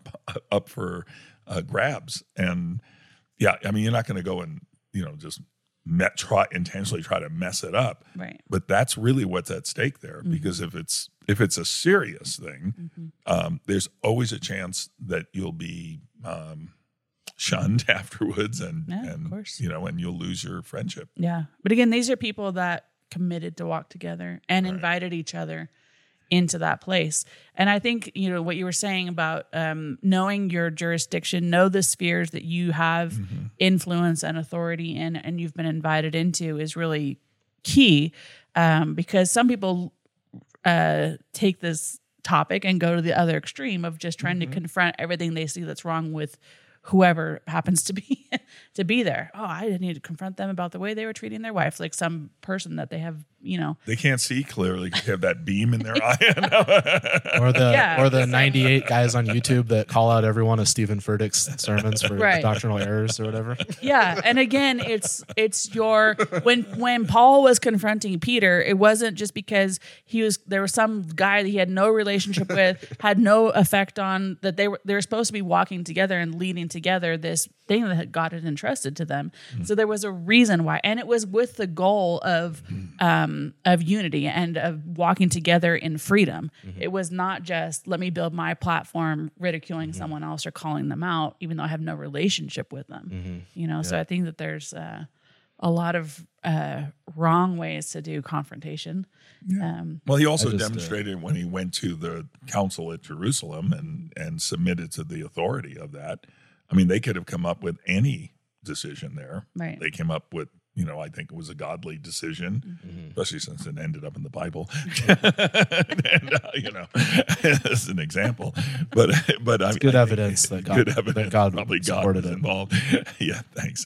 up for grabs. And I mean, you're not going to go and just intentionally try to mess it up. Right. But that's really what's at stake there, because if it's a serious thing, there's always a chance that you'll be shunned afterwards, and of course. and you'll lose your friendship. Yeah. But again, these are people that committed to walk together and invited each other into that place. And I think, what you were saying about knowing your jurisdiction, know the spheres that you have influence and authority in, and you've been invited into, is really key, because some people take this topic and go to the other extreme of just trying to confront everything they see that's wrong with whoever happens to be there. Oh, I need to confront them about the way they were treating their wife, like some person that they have, They can't see clearly because they have that beam in their eye. or the 98 guys on YouTube that call out every one of Stephen Furtick's sermons for doctrinal errors or whatever. Yeah, and again, it's your when Paul was confronting Peter, it wasn't just because there was some guy that he had no relationship with, had no effect on, that they were supposed to be walking together and leading together this thing that God had entrusted to them. So there was a reason why, and it was with the goal of unity and of walking together in freedom. It was not just, let me build my platform ridiculing someone else or calling them out, even though I have no relationship with them. So I think that there's a lot of wrong ways to do confrontation. Well, he also demonstrated when he went to the council at Jerusalem and submitted to the authority of that. I mean, they could have come up with any decision there. Right. They came up with, I think it was a godly decision, Mm-hmm. especially since it ended up in the Bible. And, as an example, but I mean, Good evidence that God, good evidence that God probably God supported was it. involved. Yeah, thanks.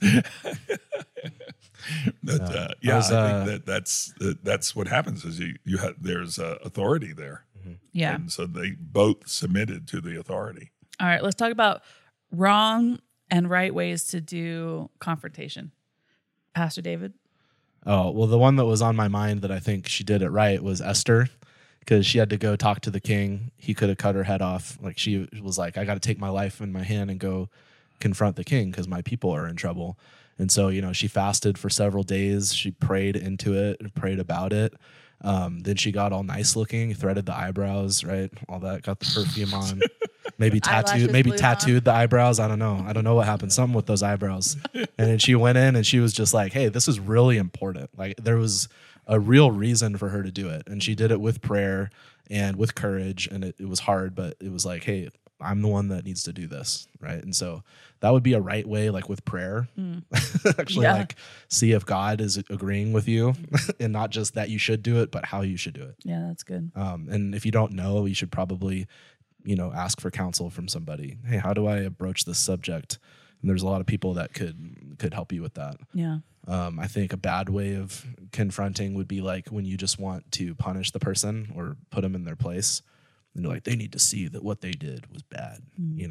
But I think that's what happens is you have there's authority there, Yeah. and so they both submitted to the authority. All right, let's talk about wrong and right ways to do confrontation. Pastor David? Oh, well, the one that was on my mind that I think she did it right was Esther, because she had to go talk to the king. He could have cut her head off. Like, she was like, I got to take my life in my hand and go confront the king because my people are in trouble. And so, she fasted for several days. She prayed into it and prayed about it. Then she got all nice looking, threaded the eyebrows, right? All that, got the perfume on. Maybe Eyelashes maybe glued tattooed the eyebrows. I don't know what happened. Something with those eyebrows. And then she went in and she was just like, hey, this is really important. Like, there was a real reason for her to do it. And she did it with prayer and with courage. And it was hard, but it was like, hey, I'm the one that needs to do this. Right. And so that would be a right way, like with prayer, actually, Yeah. like see if God is agreeing with you and not just that you should do it, but how you should do it. Yeah, that's good. And if you don't know, you should probably, ask for counsel from somebody. Hey, how do I approach this subject? And there's a lot of people that could help you with that. Yeah. I think a bad way of confronting would be like when you just want to punish the person or put them in their place. And you're like, they need to see that what they did was bad,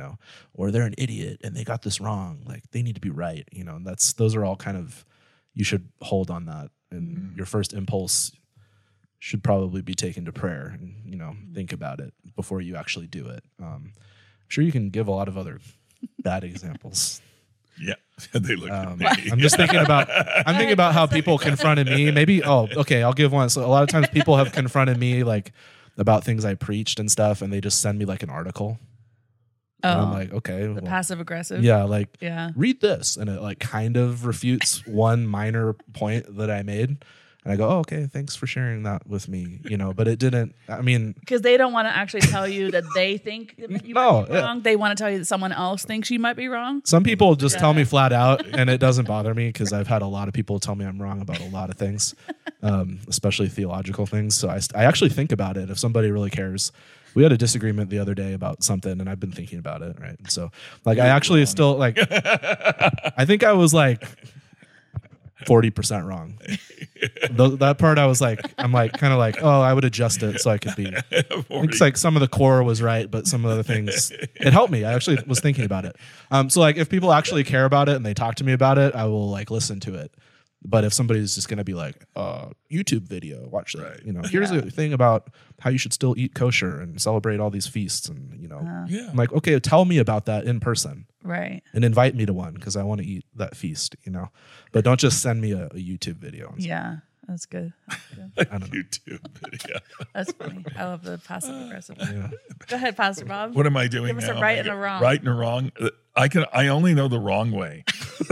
or they're an idiot and they got this wrong. Like, they need to be right, and those are all kind of, you should hold on that. And your first impulse should probably be taken to prayer and, think about it before you actually do it. I'm sure you can give a lot of other bad examples. Yeah, they look at me. I'm thinking about how people confronted me. Maybe, I'll give one. So a lot of times people have confronted me like about things I preached and stuff, and they just send me like an article. And I'm like, okay. The well, passive aggressive. yeah, like, Yeah. read this. And it like kind of refutes one minor point that I made. And I go, okay, thanks for sharing that with me. But it didn't, Because they don't want to actually tell you that they think you might be wrong. They want to tell you that someone else thinks you might be wrong. some people just tell me flat out, and it doesn't bother me because I've had a lot of people tell me I'm wrong about a lot of things, especially theological things. So I actually think about it if somebody really cares. We had a disagreement the other day about something, and I've been thinking about it, right? And so, like, I actually still, like, I think I was, like, 40% wrong. That part I'm like kind of like, oh, I would adjust it so I could be. It's like some of the core was right, but some of the things, it helped me. I actually was thinking about it. So like if people actually care about it and they talk to me about it, I will like listen to it. But if somebody's just going to be like, YouTube video, watch that. Right. Here's the thing about how you should still eat kosher and celebrate all these feasts. And, Yeah. I'm like, okay, tell me about that in person. Right. And invite me to one because I want to eat that feast, But don't just send me a YouTube video. Yeah. That's good. I don't know. YouTube video. That's funny. I love the passive aggressive. Go ahead, Pastor Bob. What am I doing Give us a now? right and a wrong. Right and a wrong. I only know the wrong way.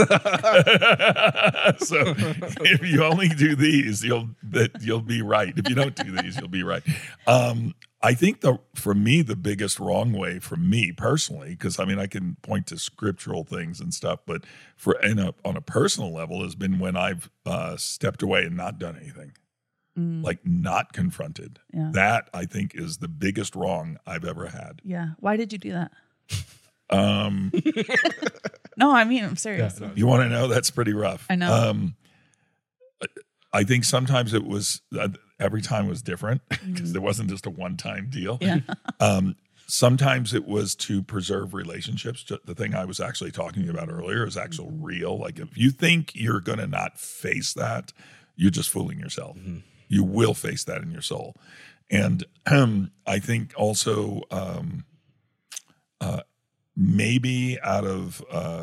So if you only do these, you'll be right. If you don't do these, you'll be right. I think for me, the biggest wrong way for me personally, because I can point to scriptural things and stuff, but on a personal level has been when I've stepped away and not done anything, like not confronted. Yeah. That I think is the biggest wrong I've ever had. Yeah. Why did you do that? No, I'm serious. Yeah, You want to know? That's pretty rough. I know. I think sometimes it was every time was different because there wasn't just a one-time deal. Yeah. Sometimes it was to preserve relationships. The thing I was actually talking about earlier is actual real. Like if you think you're going to not face that, you're just fooling yourself. You will face that in your soul. And I think also maybe out of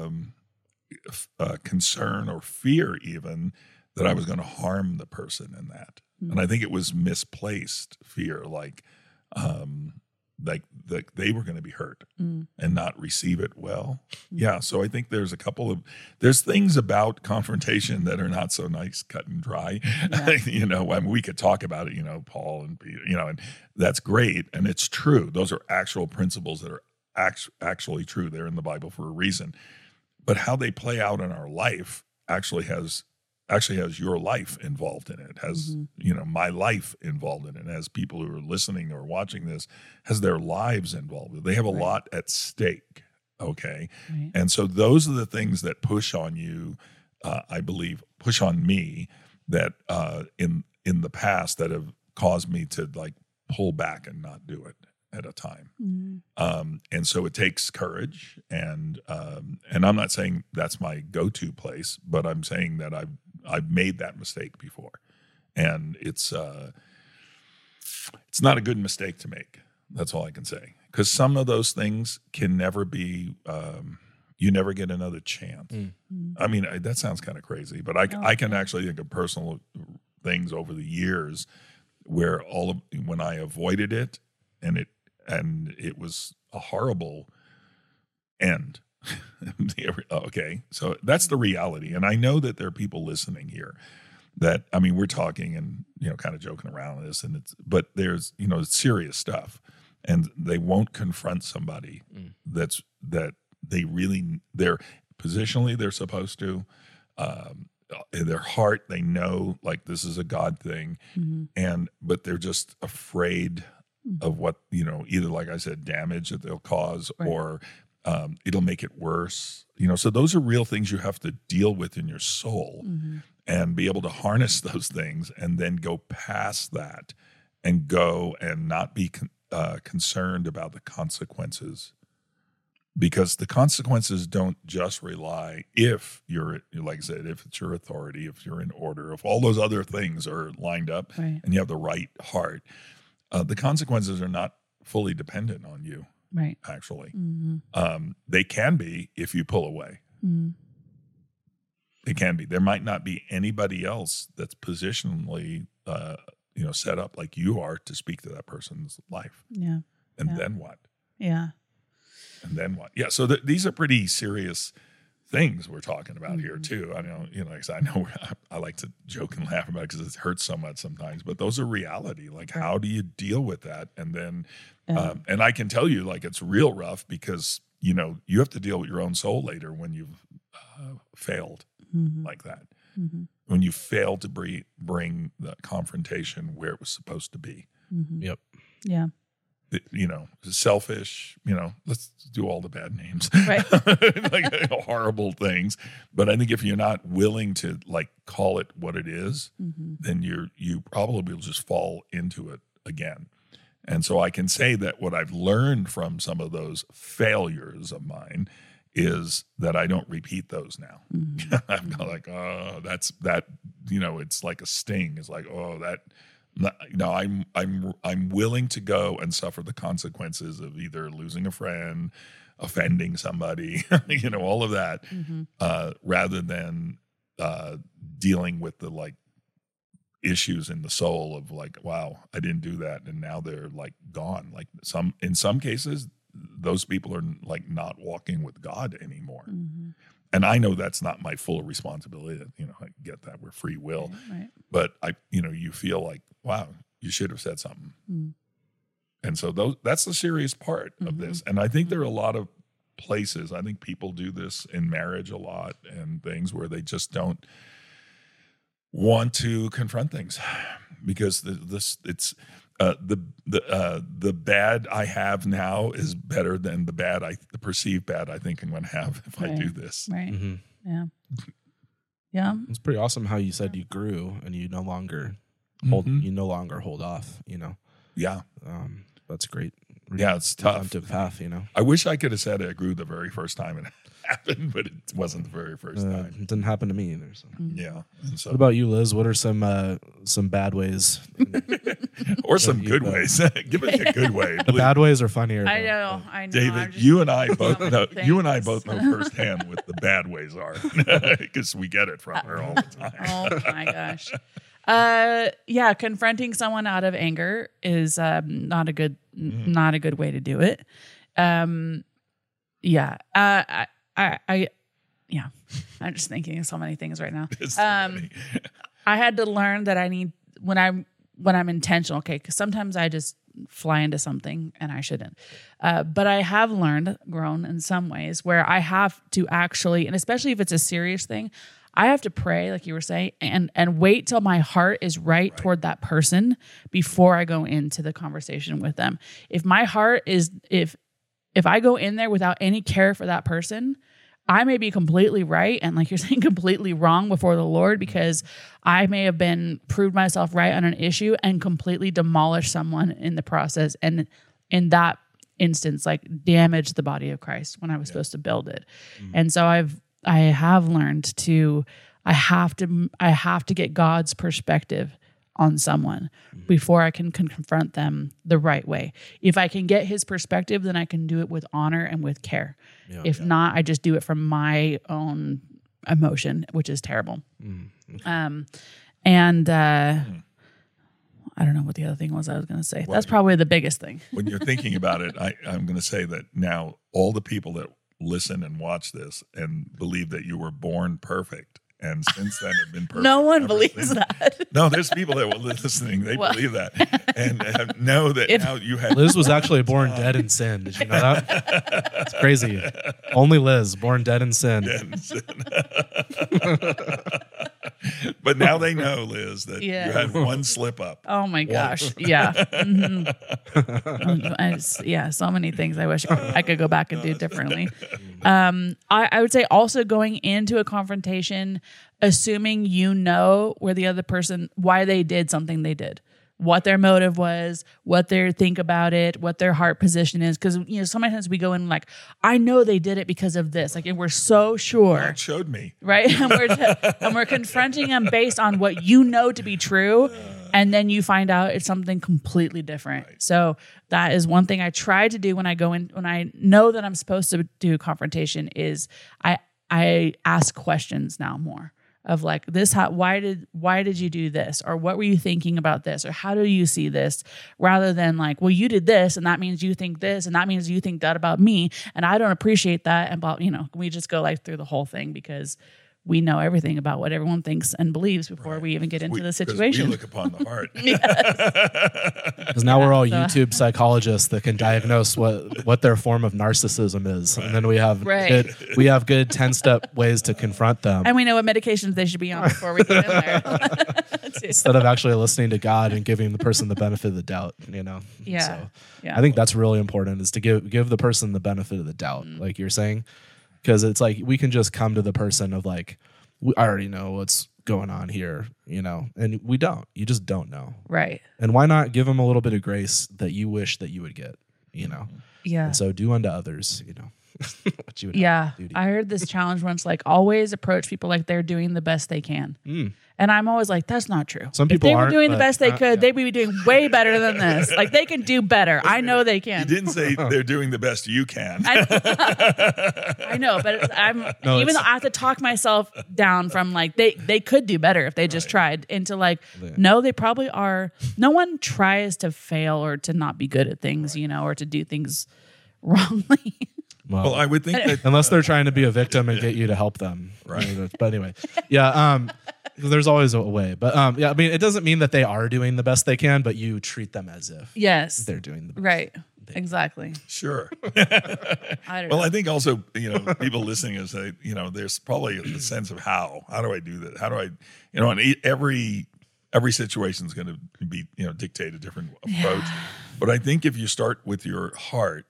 concern or fear even that I was going to harm the person in that. And I think it was misplaced fear, like they were going to be hurt and not receive it well. Yeah. So I think there's there's things about confrontation that are not so nice, cut and dry. Yeah. We could talk about it, Paul and Peter, and that's great. And it's true. Those are actual principles that are actually true. They're in the Bible for a reason. But how they play out in our life actually has actually has your life involved in it, has my life involved in it, has people who are listening or watching this, has their lives involved in it. They have a lot at stake. Okay. Right. And so those are the things that push on you, I believe, push on me that in the past that have caused me to like pull back and not do it at a time. And so it takes courage, and I'm not saying that's my go-to place, but I'm saying that I've made that mistake before, and it's not a good mistake to make. That's all I can say, because some of those things can never be. You never get another chance. I mean, that sounds kind of crazy, but I can actually think of personal things over the years where when I avoided it, and it was a horrible end. Okay, so that's the reality, and I know that there are people listening here that, I mean, we're talking and kind of joking around with this, but there's it's serious stuff, and they won't confront somebody that they're positionally they're supposed to. In their heart, they know like this is a God thing, but they're just afraid of what either, like I said, damage that they'll cause, or it'll make it worse. So those are real things you have to deal with in your soul, and be able to harness those things, and then go past that, and go and not be concerned about the consequences. Because the consequences don't just rely if you're, like I said, if it's your authority, if you're in order, if all those other things are lined up, and you have the right heart, the consequences are not fully dependent on you, right? Actually. They can be if you pull away. They can be. There might not be anybody else that's positionally, set up like you are to speak to that person's life. Yeah. And then what? Yeah. And then what? Yeah. So these are pretty serious things we're talking about here too. I know, like I said, I know I like to joke and laugh about it because it hurts so much sometimes, but those are reality. Like, how do you deal with that? And then, and I can tell you, like, it's real rough because, you have to deal with your own soul later when you've failed like that. When you fail to bring the confrontation where it was supposed to be. Yep. Yeah. Selfish, let's do all the bad names, right? Like horrible things. But I think if you're not willing to like call it what it is, then you probably will just fall into it again. And so I can say that what I've learned from some of those failures of mine is that I don't repeat those now. I'm not like, oh, that's that, it's like a sting. It's like, oh, that. No, I'm willing to go and suffer the consequences of either losing a friend, offending somebody, all of that, rather than dealing with the like issues in the soul of like, wow, I didn't do that, and now they're like gone. Like in some cases, those people are like not walking with God anymore. And I know that's not my full responsibility. I get that we're free will, right. But you feel like, wow, you should have said something. And so that's the serious part of this. And I think there are a lot of places, I think people do this in marriage a lot and things where they just don't want to confront things because the bad I have now is better than the perceived bad I think I'm going to have if I do this. Right. Yeah. Yeah. It's pretty awesome how you said you grew and you no longer hold off, Yeah. That's great. Yeah, it's tough. Path, I wish I could have said I grew the very first time it happened, but it wasn't the very first time. It didn't happen to me either. So. Yeah. So, what about you, Liz? What are some bad ways? Or some good ways? Give it a good way. The bad ways are funnier. I know. David, you and I both know. You and I both know firsthand what the bad ways are because we get it from her all the time. Oh my gosh. Yeah, confronting someone out of anger is not a good way to do it. Yeah. I'm just thinking of so many things right now. I had to learn that I need when I'm intentional, okay, because sometimes I just fly into something and I shouldn't. But I have grown in some ways where I have to actually, and especially if it's a serious thing, I have to pray, like you were saying, and wait till my heart is right toward that person before I go into the conversation with them. If my heart is, if I go in there without any care for that person, I may be completely right and, like you're saying, completely wrong before the Lord, because I may have proved myself right on an issue and completely demolished someone in the process, and in that instance, like, damage the body of Christ when I was supposed to build it. And so I have learned I have to get God's perspective on someone before I can confront them the right way. If I can get his perspective, then I can do it with honor and with care. If not, I just do it from my own emotion, which is terrible. I don't know what the other thing was I was going to say. Well, that's probably the biggest thing. When you're thinking about it, I'm going to say that now all the people that listen and watch this and believe that you were born perfect and since then have been perfect. No one believes that. No, there's people that were listening. They believe that and know that now you have. Liz was actually born dead in sin. Did you know that? It's crazy. Only Liz, born dead in sin. But now they know, Liz, that you had one slip up. Oh my gosh. Yeah. So many things I wish I could go back and do differently. I would say also going into a confrontation, assuming you know where the other person, why they did something they did, what their motive was, what they think about it, what their heart position is. Because, you know, sometimes we go in like, I know they did it because of this. Like, and we're so sure. God showed me. Right? And we're confronting them based on what you know to be true. And then you find out it's something completely different. Right. So that is one thing I try to do when I go in, when I know that I'm supposed to do confrontation, is I ask questions now more. Of like this, why did you do this, or what were you thinking about this, or how do you see this, rather than like, well, you did this and that means you think this and that means you think that about me and I don't appreciate that, and about, you know, we just go like through the whole thing because we know everything about what everyone thinks and believes before we even get into the situation. We look upon the heart. Because now we're all YouTube psychologists that can diagnose what their form of narcissism is, and then we have good 10-step ways to confront them, and we know what medications they should be on before we get in there. Instead of actually listening to God and giving the person the benefit of the doubt, you know. So I think that's really important, is to give the person the benefit of the doubt, like you're saying. Because it's like we can just come to the person of like, I already know what's going on here, you know, and we don't. You just don't know. Right. And why not give them a little bit of grace that you wish that you would get, you know? Yeah. And so do unto others, you know, what you would have to do. I heard this challenge once, like, always approach people like they're doing the best they can. And I'm always like, that's not true. Some people if they were aren't, doing the best they could, they'd be doing way better than this. Like, they can do better. I know they can. You didn't say they're doing the best you can. I know, but though I have to talk myself down from like, they could do better if they just tried, into like, no, they probably are. No one tries to fail or to not be good at things, you know, or to do things wrongly. Well, I would think that unless they're trying to be a victim and get you to help them. Right. But anyway, there's always a way. But I mean, it doesn't mean that they are doing the best they can, but you treat them as if they're doing the best. Right. Exactly. Sure. I think also, you know, people listening is say, you know, there's probably a sense of how do I do that? How do I, you know, and every situation is going to be, you know, dictate a different approach. But I think if you start with your heart,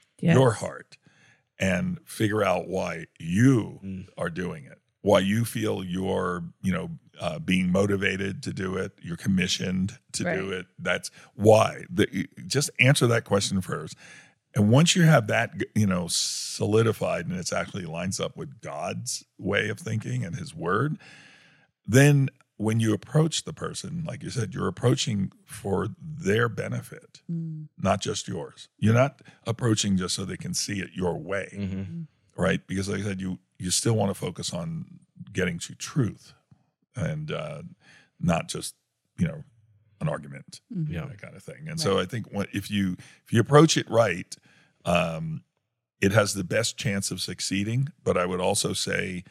and figure out why you are doing it, why you feel you're, you know, being motivated to do it, you're commissioned to do it. That's why. Just answer that question first. And once you have that, you know, solidified and it's actually lines up with God's way of thinking and his word, then when you approach the person, like you said, you're approaching for their benefit, not just yours. You're not approaching just so they can see it your way, right? Because like I said, you still want to focus on getting to truth and not just, you know, an argument, that kind of thing. And so I think if you approach it right, it has the best chance of succeeding. But I would also say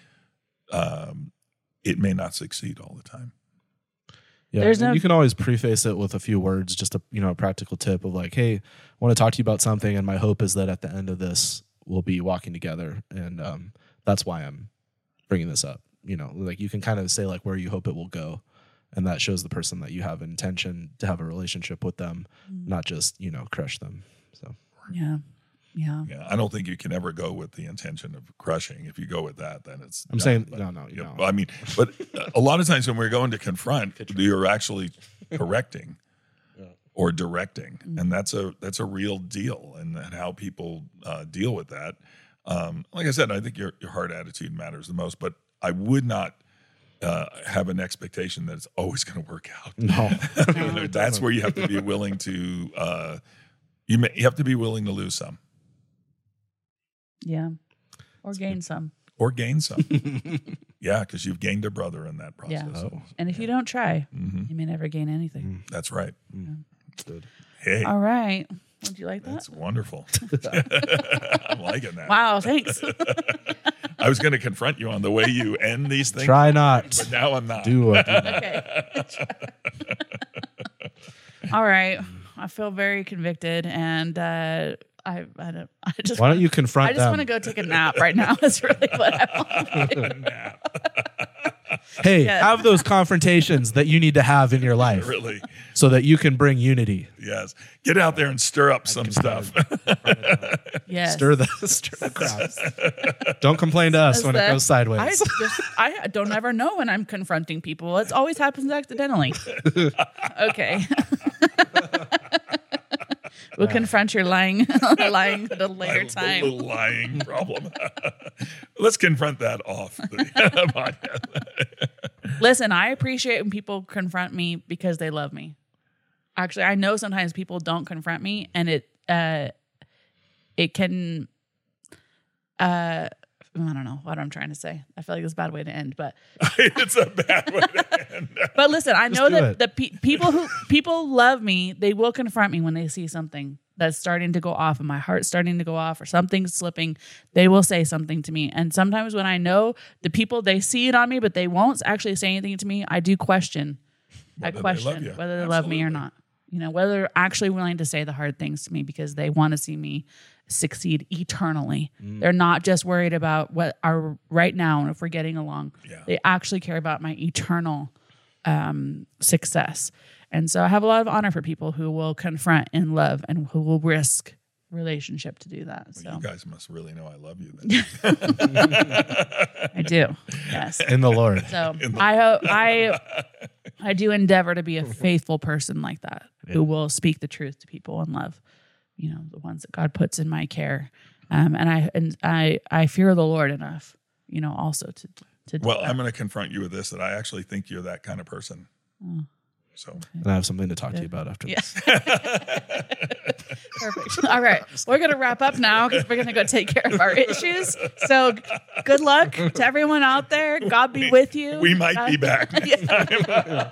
it may not succeed all the time. Yeah, you can always preface it with a few words, just a practical tip of like, hey, I want to talk to you about something, and my hope is that at the end of this, we'll be walking together, and that's why I'm bringing this up. like you can kind of say like where you hope it will go. And that shows the person that you have intention to have a relationship with them, not just, crush them. So, Yeah. Yeah, I don't think you can ever go with the intention of crushing. If you go with that, then it's. I'm saying, but, no. I mean, but a lot of times when we're going to confront, you're actually correcting or directing, and that's a real deal, and how people deal with that. Like I said, I think your heart attitude matters the most, but I would not have an expectation that it's always going to work out. No, that's where you have to be willing to. You have to be willing to lose some. Yeah. Or gain some. Or gain some. Yeah, because you've gained a brother in that process. Yeah. And if you don't try, you may never gain anything. That's right. good. Hey. All right. Would you like that? That's wonderful. I'm liking that. Wow, thanks. I was going to confront you on the way you end these things. Try not. But now I'm not. Do it. Okay. All right. I feel very convicted, and I just. Why don't you confront I just them? want to go take a nap right now. Is really what I want to do. Hey, Yes. have those confrontations that you need to have in your life Really. so that you can bring unity. Yes. Get out there and stir up some stuff. Yes. Stir the crowd. Don't complain to us when it goes sideways. I don't ever know when I'm confronting people. It always happens accidentally. Okay. We'll confront your lying at a later time. A little lying problem. Let's confront that off the podcast. Listen, I appreciate when people confront me because they love me. Actually, I know sometimes people don't confront me, and it can. I don't know what I'm trying to say. I feel like it's a bad way to end, but It's a bad way to end. but listen, I know do that it. the people love me. They will confront me when they see something that's starting to go off, and my heart's starting to go off, or something's slipping. They will say something to me, and sometimes when I know the people, they see it on me, but they won't actually say anything to me. I do question. Whether I they question love you. whether they love me or not. Whether they're actually willing to say the hard things to me because they want to see me succeed eternally. They're not just worried about what are right now and if we're getting along. Yeah. They actually care about my eternal success. And so I have a lot of honor for people who will confront in love and who will risk relationship to do that. So You guys must really know I love you then. I do. Yes. In the Lord. So I hope I do endeavor to be a faithful person like that who will speak the truth to people in love. The ones that God puts in my care, and I fear the Lord enough, also to do Well, that. I'm going to confront you with this, that I actually think you're that kind of person. So And I have something to talk to you about after Yeah. this. Perfect. All right, we're gonna wrap up now because we're gonna go take care of our issues. So good luck to everyone out there. God be with you. we might be back next time.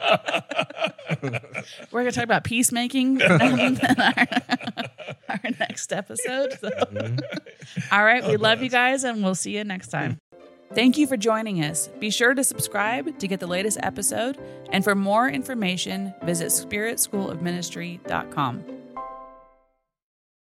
We're going to talk about peacemaking in our next episode. So. All right. We love you guys, and we'll see you next time. Thank you for joining us. Be sure to subscribe to get the latest episode. And for more information, visit spiritschoolofministry.com.